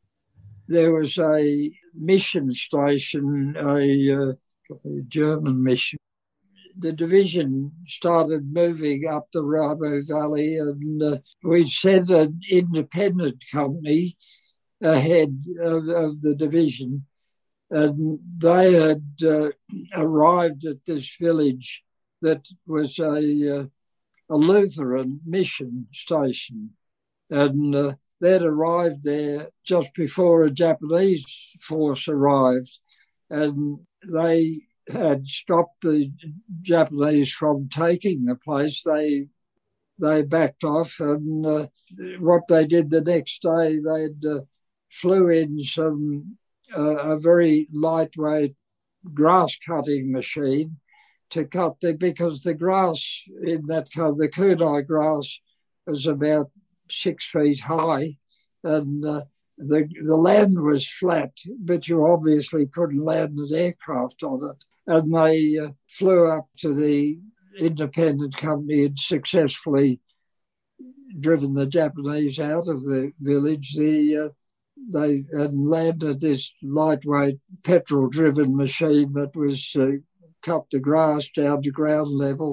B: there was a mission station, a, uh, a German mission. The division started moving up the Ramu Valley, and uh, we sent an independent company ahead of, of the division, and they had uh, arrived at this village that was a, uh, a Lutheran mission station, and uh, they'd arrived there just before a Japanese force arrived, and they had stopped the Japanese from taking the place. They they backed off, and uh, what they did the next day, they'd uh, flew in some uh, a very lightweight grass cutting machine to cut the because the grass in that the kunai grass was about six feet high, and uh, the the land was flat, but you obviously couldn't land an aircraft on it. And they uh, flew up to the independent company and successfully driven the Japanese out of the village. The uh, they had landed this lightweight petrol-driven machine that was uh, cut the grass down to ground level, and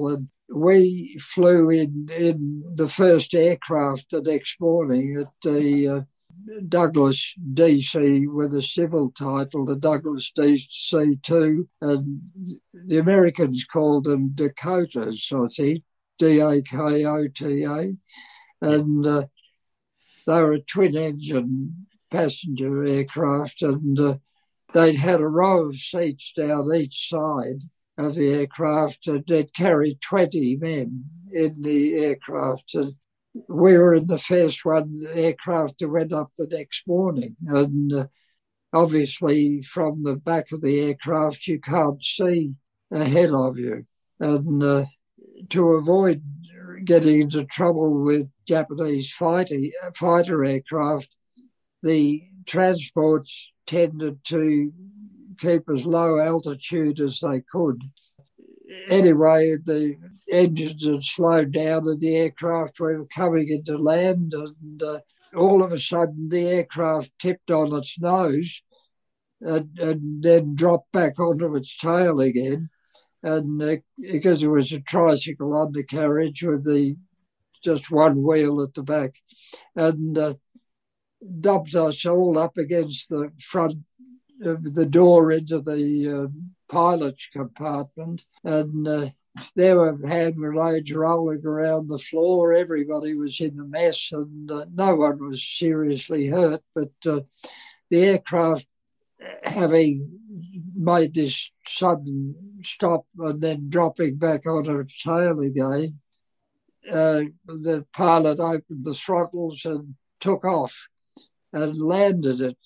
B: we flew in, in the first aircraft the next morning at the uh, Douglas D C with a civil title, the Douglas D C two, and the Americans called them Dakotas, I think, D A K O T A, and uh, they were a twin-engine passenger aircraft, and uh, they'd had a row of seats down each side of the aircraft, and they'd carry twenty men in the aircraft. And we were in the first one, the aircraft that went up the next morning. And uh, obviously from the back of the aircraft, you can't see ahead of you. And uh, to avoid getting into trouble with Japanese fighter, fighter aircraft, the transports tended to keep as low altitude as they could. Anyway, the engines had slowed down and the aircraft were coming into land, and uh, all of a sudden the aircraft tipped on its nose and, and then dropped back onto its tail again. And uh, because it was a tricycle undercarriage with the just one wheel at the back, and uh, dumped us all up against the front of the door into the uh, pilot's compartment, and uh, there were hand grenades rolling around the floor. Everybody was in a mess, and uh, no one was seriously hurt. But uh, the aircraft, having made this sudden stop and then dropping back onto its tail again, uh, the pilot opened the throttles and took off and landed it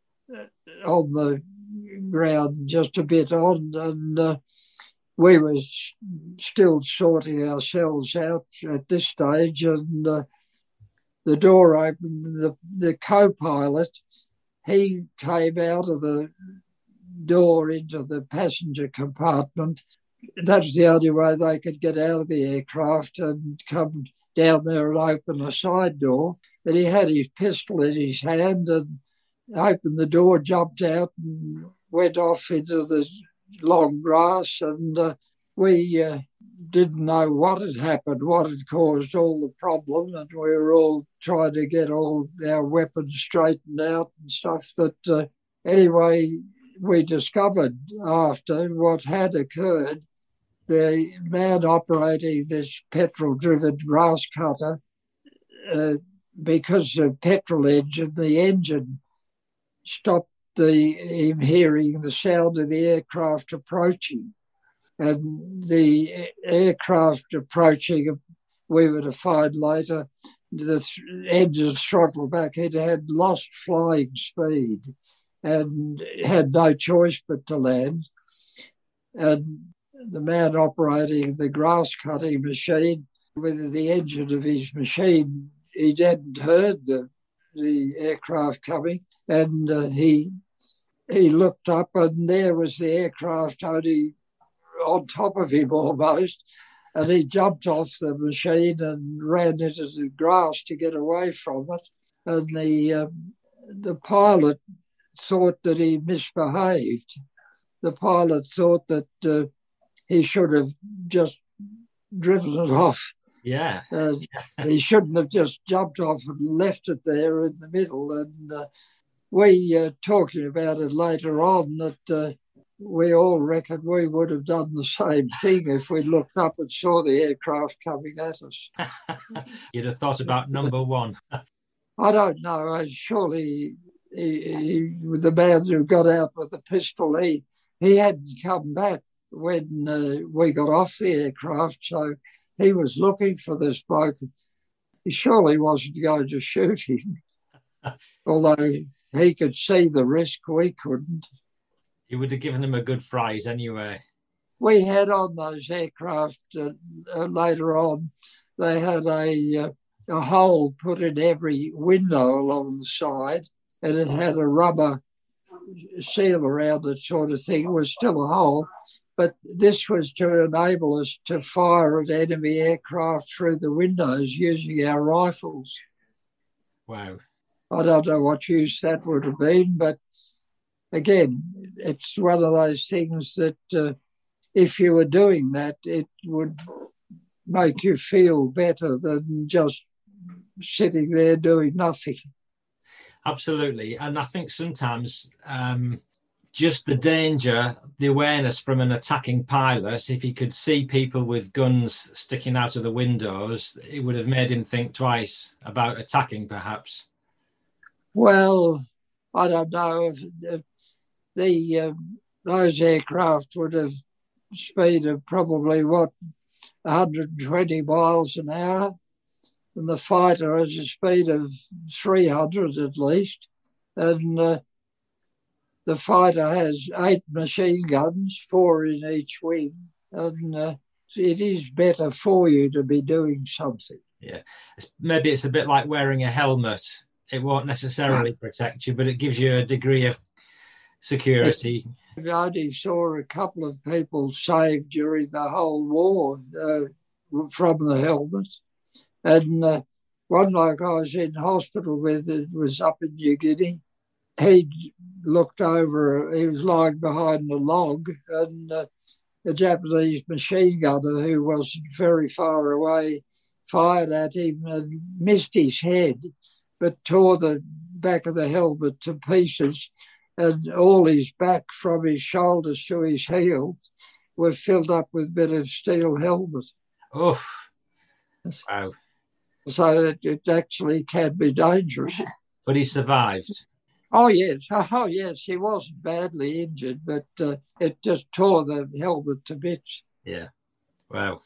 B: on the ground just a bit on, and uh, we were s- still sorting ourselves out at this stage, and uh, the door opened. The, the co-pilot, he came out of the door into the passenger compartment. That's the only way they could get out of the aircraft and come down there and open a side door. And he had his pistol in his hand and opened the door, jumped out and went off into the long grass. And uh, we uh, didn't know what had happened, what had caused all the problem. And we were all trying to get all our weapons straightened out and stuff. That uh, anyway, we discovered after what had occurred, the man operating this petrol-driven grass cutter, uh, because of petrol engine, the engine stopped the him hearing the sound of the aircraft approaching. And the aircraft approaching, we were to find later, the th- engine throttled back. It had lost flying speed and had no choice but to land. And the man operating the grass cutting machine, with the engine of his machine, he hadn't heard the, the aircraft coming, and uh, he he looked up, and there was the aircraft only on top of him almost, and he jumped off the machine and ran into the grass to get away from it. And the um, the pilot thought that he misbehaved. The pilot thought that uh, he should have just driven it off.
F: Yeah.
B: Uh, he shouldn't have just jumped off and left it there in the middle. And uh, we, uh, talking about it later on, that uh, we all reckoned we would have done the same thing if we looked up and saw the aircraft coming at us.
F: You'd have thought about number one.
B: I don't know. I surely he, he, the man who got out with the pistol, he, he hadn't come back when uh, we got off the aircraft, so he was looking for this bloke. He surely wasn't going to shoot him, although he could see the risk, we couldn't.
F: You would have given him a good fright anyway.
B: We had on those aircraft uh, uh, later on, they had a, uh, a hole put in every window along the side, and it had a rubber seal around it, sort of thing. It was still a hole, but this was to enable us to fire at enemy aircraft through the windows using our rifles.
F: Wow.
B: I don't know what use that would have been, but again, it's one of those things that uh, if you were doing that, it would make you feel better than just sitting there doing nothing.
F: Absolutely. And I think sometimes um, just the danger, the awareness from an attacking pilot, if he could see people with guns sticking out of the windows, it would have made him think twice about attacking, perhaps.
B: Well, I don't know if, if the um, those aircraft would have speed of probably, what, one hundred twenty miles an hour, and the fighter has a speed of three hundred at least, and uh, the fighter has eight machine guns, four in each wing, and uh, it is better for you to be doing something.
F: Yeah, maybe it's a bit like wearing a helmet. It won't necessarily protect you, but it gives you a degree of security.
B: I only saw a couple of people saved during the whole war uh, from the helmet. And uh, one like I was in hospital with, it was up in New Guinea. He looked over, he was lying behind a log, and uh, a Japanese machine gunner who wasn't very far away fired at him and missed his head, but tore the back of the helmet to pieces, and all his back from his shoulders to his heel were filled up with a bit of steel helmet.
F: Oh, wow.
B: So it, it actually can be dangerous.
F: But he survived.
B: Oh, yes. Oh, yes. He wasn't badly injured, but uh, it just tore the helmet to bits.
F: Yeah. Wow.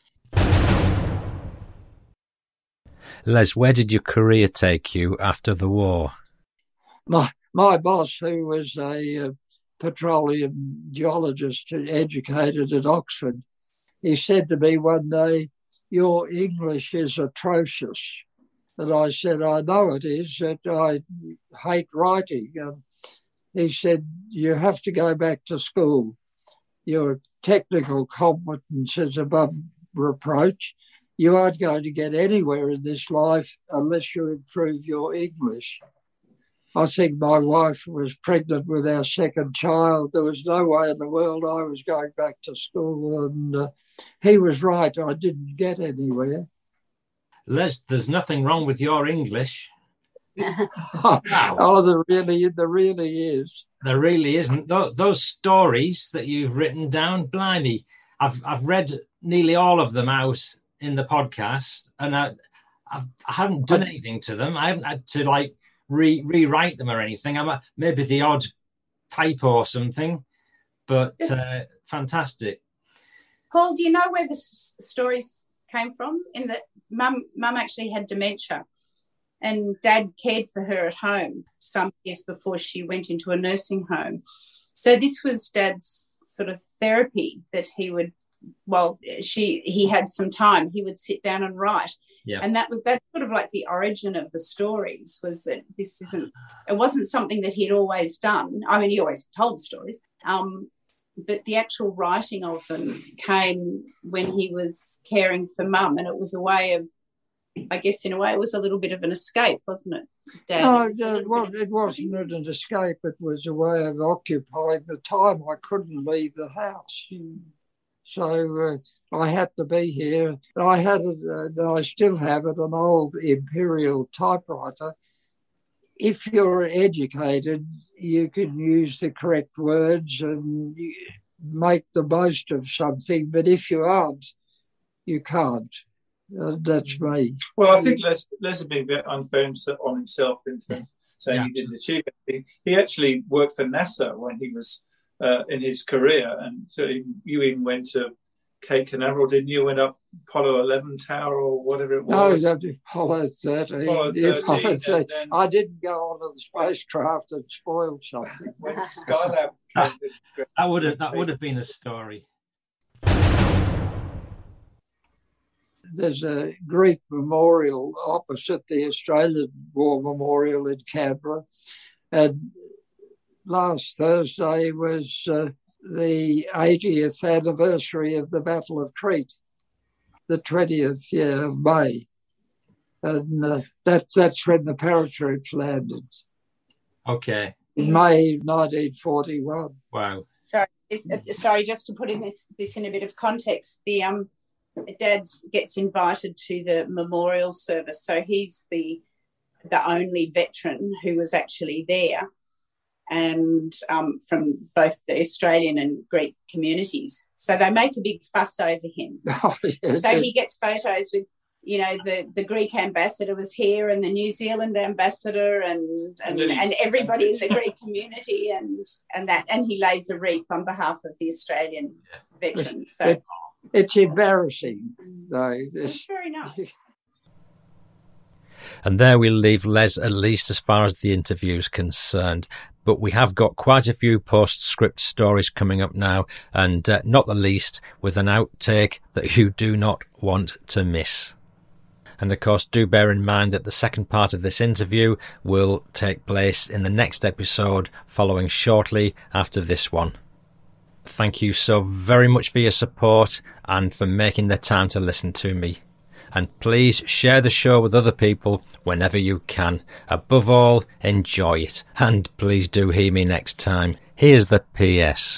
C: Les, where did your career take you after the war?
B: My my boss, who was a uh, petroleum geologist educated at Oxford, he said to me one day, "Your English is atrocious." And I said, "I know it is, that I hate writing." And he said, "You have to go back to school. Your technical competence is above reproach. You aren't going to get anywhere in this life unless you improve your English." I think my wife was pregnant with our second child. There was no way in the world I was going back to school. And uh, he was right. I didn't get anywhere.
F: Les, there's nothing wrong with your English.
B: Wow. Oh, there really, there really is.
F: There really isn't. Those stories that you've written down, blimey, I've I've read nearly all of them out in the podcast, and I, I've, I haven't done anything to them. I haven't had to like re, rewrite them or anything. I'm a, maybe the odd typo or something, but uh, fantastic.
D: Paul, do you know where the s- stories came from? In that mum, mum actually had dementia, and Dad cared for her at home some years before she went into a nursing home. So this was Dad's sort of therapy that he would. Well, she he had some time, he would sit down and write.
F: Yeah.
D: And that was that's sort of like the origin of the stories, was that this isn't it wasn't something that he'd always done. I mean, he always told stories. Um, but the actual writing of them came when he was caring for Mum, and it was a way of, I guess in a way it was a little bit of an escape, wasn't it, Dad?
B: No,
D: it, was
B: it, well, it wasn't an escape. It was a way of occupying the time. I couldn't leave the house. So uh, I had to be here. I had, a, uh, I still have it, an old Imperial typewriter. If you're educated, you can use the correct words and make the most of something. But if you aren't, you can't. Uh, that's me.
E: Well, I think Les, Les has been a bit unfair on himself in terms of saying yeah. he didn't achieve anything. He actually worked for NASA when he was uh, in his career, and so you even went to Cape Canaveral, didn't you? Went up Apollo eleven Tower or whatever it was.
B: No, that was Apollo thirteen.
E: Apollo thirteen,
B: Apollo thirteen.
E: Then,
B: I didn't go onto the spacecraft and spoil something.
E: When Skylab
F: that would have that would have been a story.
B: There's a Greek memorial opposite the Australian War Memorial in Canberra, and last Thursday was uh, the eightieth anniversary of the Battle of Crete, the twentieth year of May, and uh, that that's when the paratroops landed.
F: Okay.
B: In May nineteen forty-one.
F: Wow.
D: Sorry, this, uh, sorry. Just to put in this, this in a bit of context, the um, Dad gets invited to the memorial service. So he's the the only veteran who was actually there, and um, from both the Australian and Greek communities. So they make a big fuss over him. Oh, yes, so yes. He gets photos with, you know, the, the Greek ambassador was here, and the New Zealand ambassador, and and, and everybody in the Greek community, and and that, and he lays a wreath on behalf of the Australian veterans. So
B: it, it's embarrassing, though.
D: It's, it's very nice.
C: And there we leave Les, at least as far as the interview is concerned. But we have got quite a few postscript stories coming up now, and uh, not the least with an outtake that you do not want to miss. And of course, do bear in mind that the second part of this interview will take place in the next episode, following shortly after this one. Thank you so very much for your support and for making the time to listen to me. And please share the show with other people whenever you can. Above all, enjoy it. And please do hear me next time. Here's the P S.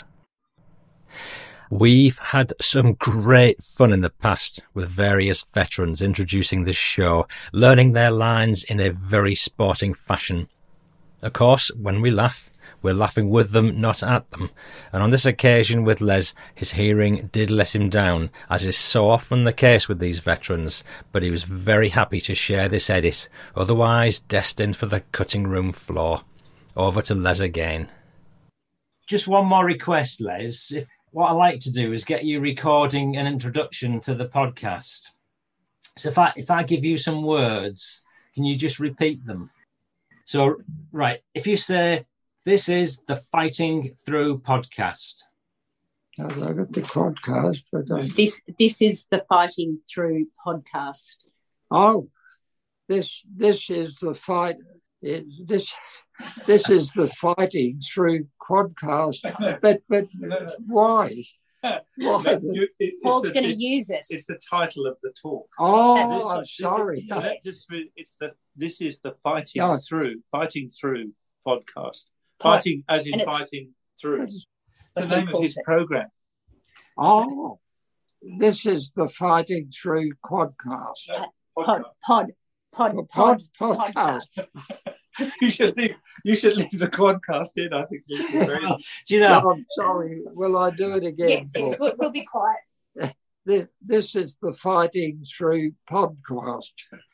C: We've had some great fun in the past with various veterans introducing this show, learning their lines in a very sporting fashion. Of course, when we laugh, we're laughing with them, not at them. And on this occasion with Les, his hearing did let him down, as is so often the case with these veterans, but he was very happy to share this edit, otherwise destined for the cutting room floor. Over to Les again.
F: Just one more request, Les. If, what I like to do is get you recording an introduction to the podcast. So if I if I give you some words, can you just repeat them? So, right, if you say, this is the Fighting Through podcast.
B: Oh, I got the podcast, but um...
D: this this is the Fighting Through podcast.
B: Oh, this this is the fight. It, this this is the Fighting Through quadcast. But but why? Why?
E: No, you, it,
D: Paul's going to use it.
E: It's the title of the talk.
B: Oh, I'm sorry.
E: Is, no, just, it's the this is the Fighting
B: no.
E: Through Fighting Through podcast. Fighting as in fighting through. It's the name of his program.
B: Oh, this is the Fighting Through quadcast.
D: No, pod, pod, pod, pod,
B: pod,
D: pod
B: podcast.
E: you should leave. You should leave the quadcast in. I think. Very...
F: Do you know?
B: No, I'm sorry. Will I do it again?
D: Yes, yes. We'll, we'll be quiet.
B: This, this is the Fighting Through podcast.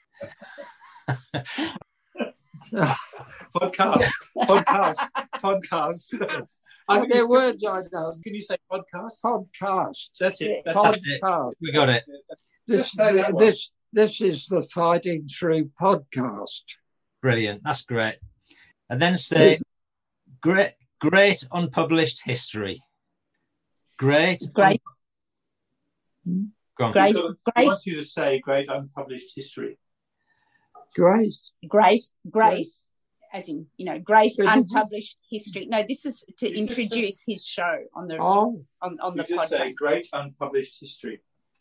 E: podcast, podcast, podcast.
B: Oh, they're words I know.
E: Can you say podcast?
B: Podcast.
E: That's it. That's
B: podcast.
F: It. We got it.
B: This, this, this is the Fighting Through podcast.
F: Brilliant. That's great. And then say, it's... great, great unpublished history. Great.
D: Great.
B: Un-
E: Go on.
D: Great.
E: I
D: Great.
E: want you to say great unpublished history.
B: Great.
D: Great. Great.
B: Yes.
D: As in, you know, great
B: But
D: unpublished history. No, this is to
E: You just
D: introduce his show on the
B: Oh,
D: on, on
E: You
D: the
E: just
D: podcast.
E: say great unpublished history.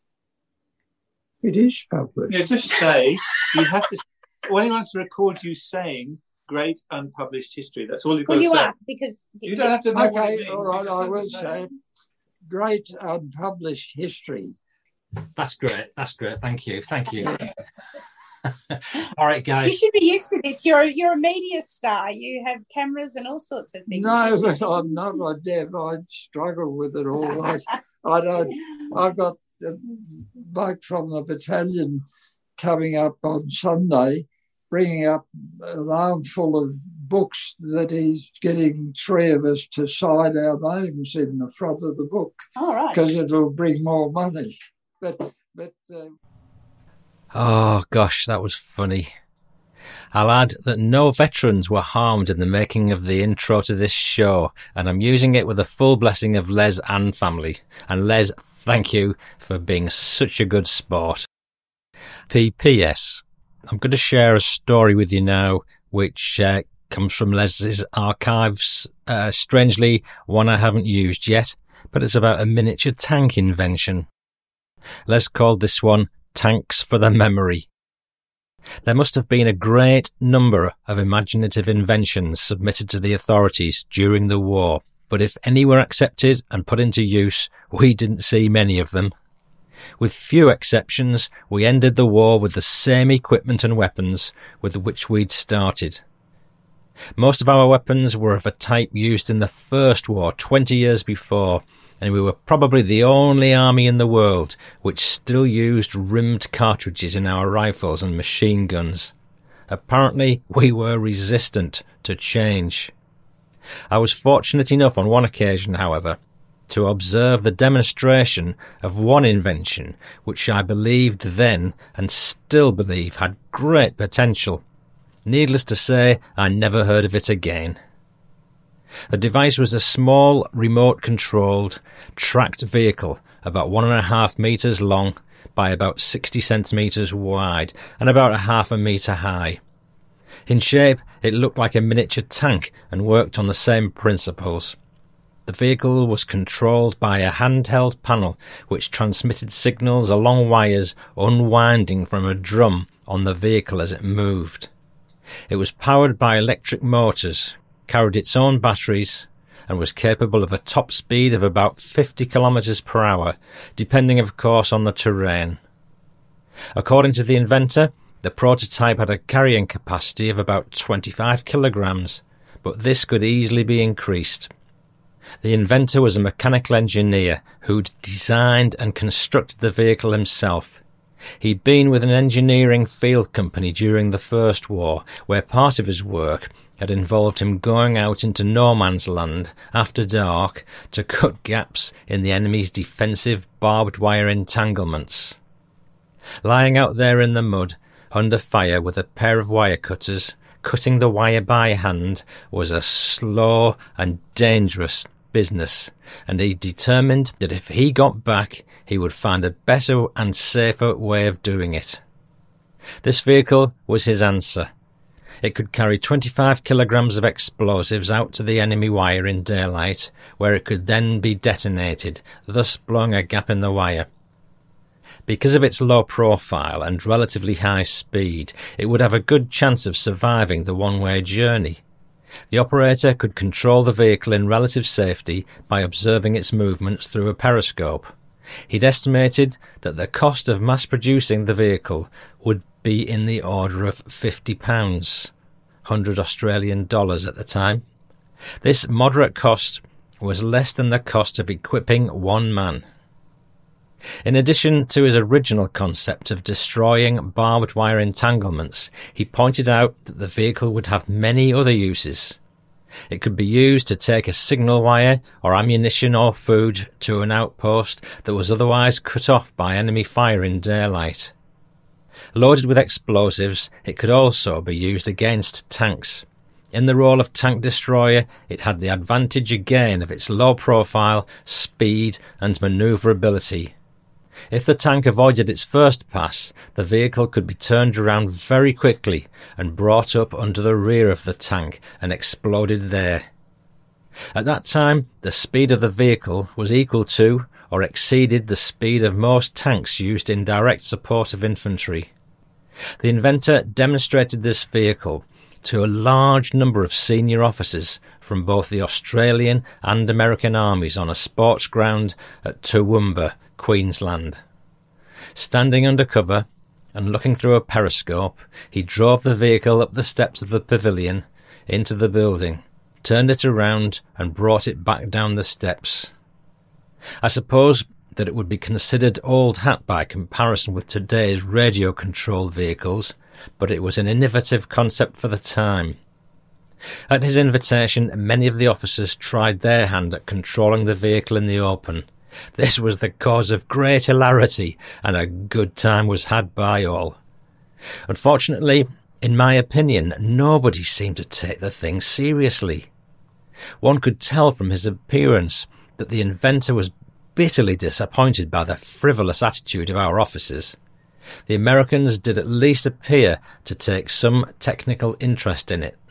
B: it is published.
E: Yeah, just say you have to. When he wants to record you saying great unpublished history, that's all you've got
D: Well,
E: to
D: you
E: say.
D: are because
E: You don't have to know what it
B: Okay,
E: means.
B: all
E: You
B: right,
E: just
B: I
E: have to
B: will
E: say
B: say
E: it.
B: great unpublished history.
F: That's great. That's great. Thank you. Thank you. All right,
D: You
F: guys.
D: should be used to this. You're you're a media star. You have cameras and all sorts of things.
B: No,
D: You should-
B: but I'm not. I dare. I struggle with it all. I, I don't. I got the bloke from the battalion coming up on Sunday, bringing up an armful of books that he's getting three of us to sign our names in the front of the book
D: All right.
B: because it'll bring more money. But but. Uh,
C: Oh, gosh, that was funny. I'll add that no veterans were harmed in the making of the intro to this show, and I'm using it with the full blessing of Les and family. And Les, thank you for being such a good sport. P S. I'm going to share a story with you now, which uh, comes from Les's archives. Uh, strangely, one I haven't used yet, but it's about a miniature tank invention. Les called this one Tanks for the Memory. There must have been a great number of imaginative inventions submitted to the authorities during the war, but if any were accepted and put into use, we didn't see many of them. With few exceptions, we ended the war with the same equipment and weapons with which we'd started. Most of our weapons were of a type used in the First War twenty years before, and we were probably the only army in the world which still used rimmed cartridges in our rifles and machine guns. Apparently, we were resistant to change. I was fortunate enough on one occasion, however, to observe the demonstration of one invention which I believed then and still believe had great potential. Needless to say, I never heard of it again. The device was a small, remote-controlled, tracked vehicle about one and a half metres long by about sixty centimetres wide and about a half a metre high. In shape, it looked like a miniature tank and worked on the same principles. The vehicle was controlled by a handheld panel which transmitted signals along wires unwinding from a drum on the vehicle as it moved. It was powered by electric motors, carried its own batteries, and was capable of a top speed of about fifty kilometres per hour, depending of course on the terrain. According to the inventor, the prototype had a carrying capacity of about twenty-five kilograms, but this could easily be increased. The inventor was a mechanical engineer who'd designed and constructed the vehicle himself. He'd been with an engineering field company during the First War, where part of his work had involved him going out into no man's land after dark to cut gaps in the enemy's defensive barbed wire entanglements. Lying out there in the mud, under fire with a pair of wire cutters, cutting the wire by hand was a slow and dangerous business, and he determined that if he got back, he would find a better and safer way of doing it. This vehicle was his answer. It could carry twenty-five kilograms of explosives out to the enemy wire in daylight, where it could then be detonated, thus blowing a gap in the wire. Because of its low profile and relatively high speed, it would have a good chance of surviving the one-way journey. The operator could control the vehicle in relative safety by observing its movements through a periscope. He'd estimated that the cost of mass-producing the vehicle would be in the order of fifty pounds, one hundred Australian dollars at the time. This moderate cost was less than the cost of equipping one man. In addition to his original concept of destroying barbed wire entanglements, he pointed out that the vehicle would have many other uses. It could be used to take a signal wire or ammunition or food to an outpost that was otherwise cut off by enemy fire in daylight. Loaded with explosives, it could also be used against tanks. In the role of tank destroyer, it had the advantage again of its low profile, speed and manoeuvrability. If the tank avoided its first pass, the vehicle could be turned around very quickly and brought up under the rear of the tank and exploded there. At that time, the speed of the vehicle was equal to or exceeded the speed of most tanks used in direct support of infantry. The inventor demonstrated this vehicle to a large number of senior officers from both the Australian and American armies on a sports ground at Toowoomba, Queensland. Standing under cover and looking through a periscope, he drove the vehicle up the steps of the pavilion into the building, turned it around and brought it back down the steps. I suppose that it would be considered old hat by comparison with today's radio-controlled vehicles, but it was an innovative concept for the time. At his invitation, many of the officers tried their hand at controlling the vehicle in the open. This was the cause of great hilarity, and a good time was had by all. Unfortunately, in my opinion, nobody seemed to take the thing seriously. One could tell from his appearance that the inventor was bitterly disappointed by the frivolous attitude of our officers. The Americans did at least appear to take some technical interest in it.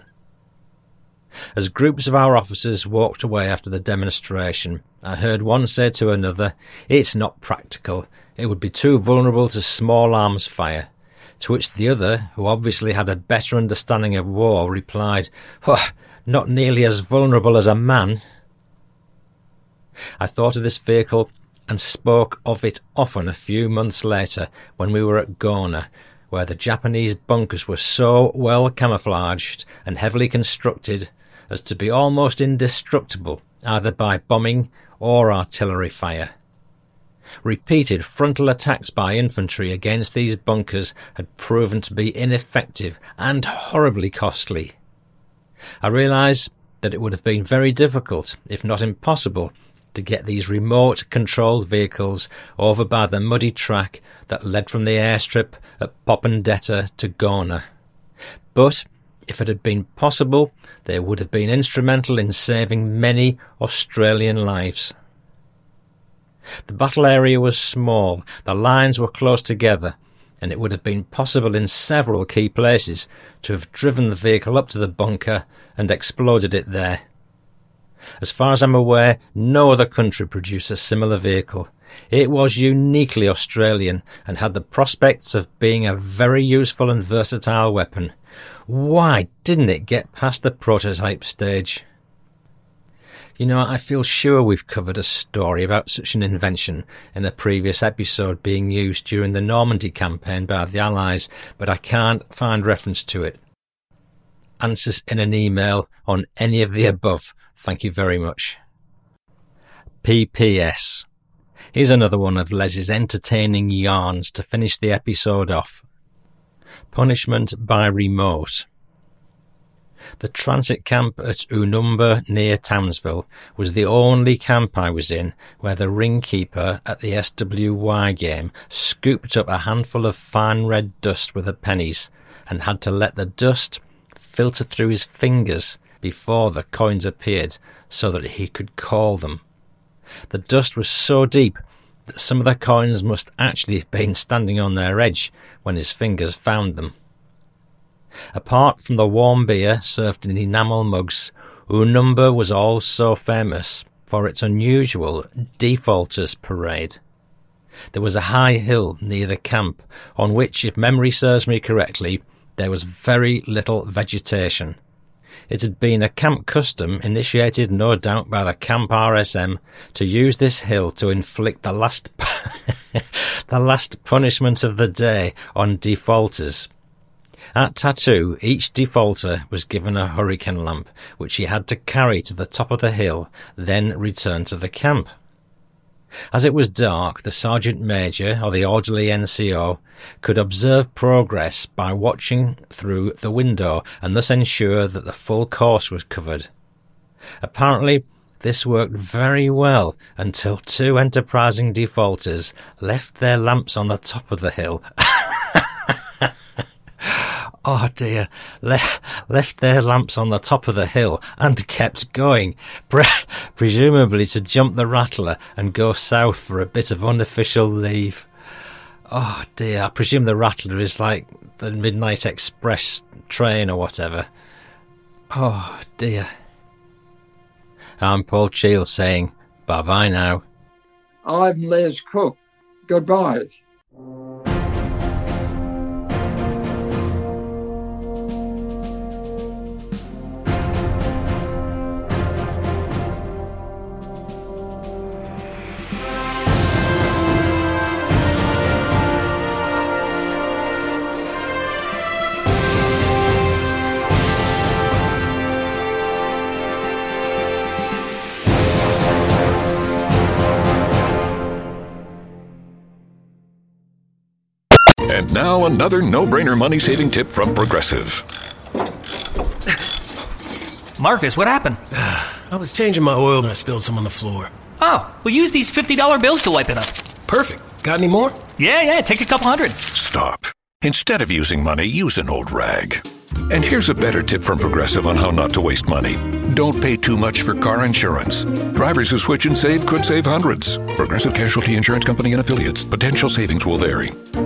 C: As groups of our officers walked away after the demonstration, I heard one say to another, "It's not practical. It would be too vulnerable to small arms fire." To which the other, who obviously had a better understanding of war, replied, "Oh, not nearly as vulnerable as a man." I thought of this vehicle and spoke of it often a few months later when we were at Gorna, where the Japanese bunkers were so well camouflaged and heavily constructed as to be almost indestructible either by bombing or artillery fire. Repeated frontal attacks by infantry against these bunkers had proven to be ineffective and horribly costly. I realise that it would have been very difficult, if not impossible, to get these remote-controlled vehicles over by the muddy track that led from the airstrip at Popondetta to Gorna. But if it had been possible, they would have been instrumental in saving many Australian lives. The battle area was small, the lines were close together, and it would have been possible in several key places to have driven the vehicle up to the bunker and exploded it there. As far as I'm aware, no other country produced a similar vehicle. It was uniquely Australian and had the prospects of being a very useful and versatile weapon. Why didn't it get past the prototype stage? You know, I feel sure we've covered a story about such an invention in a previous episode being used during the Normandy campaign by the Allies, but I can't find reference to it. Answers in an email on any of the above. Thank you very much. P P S. Here's another one of Les's entertaining yarns to finish the episode off. Punishment by remote. The transit camp at Unumba near Townsville was the only camp I was in where the ringkeeper at the S W Y game scooped up a handful of fine red dust with her pennies and had to let the dust filter through his fingers before the coins appeared so that he could call them. The dust was so deep that some of the coins must actually have been standing on their edge when his fingers found them. Apart from the warm beer served in enamel mugs, Unumba was also famous for its unusual Defaulters Parade. There was a high hill near the camp on which, if memory serves me correctly, there was very little vegetation. It had been a camp custom, initiated no doubt by the camp R S M, to use this hill to inflict the last the last punishment of the day on defaulters. At Tattoo, each defaulter was given a hurricane lamp, which he had to carry to the top of the hill, then return to the camp. As it was dark, the sergeant major, or the orderly N C O, could observe progress by watching through the window and thus ensure that the full course was covered. Apparently, this worked very well until two enterprising defaulters left their lamps on the top of the hill. Oh dear, Le- left their lamps on the top of the hill and kept going, pre- presumably to jump the Rattler and go south for a bit of unofficial leave. Oh dear, I presume the Rattler is like the Midnight Express train or whatever. Oh dear. I'm Paul Cheall saying bye-bye now.
B: I'm Les Cook. Goodbye.
G: And now another no-brainer money-saving tip from Progressive.
H: Marcus, what happened?
I: I was changing my oil and I spilled some on the floor.
H: Oh, well, use these fifty dollar bills to wipe it up.
I: Perfect. Got any more?
H: Yeah, yeah, take a couple hundred.
G: Stop. Instead of using money, use an old rag. And here's a better tip from Progressive on how not to waste money. Don't pay too much for car insurance. Drivers who switch and save could save hundreds. Progressive Casualty Insurance Company and Affiliates. Potential savings will vary.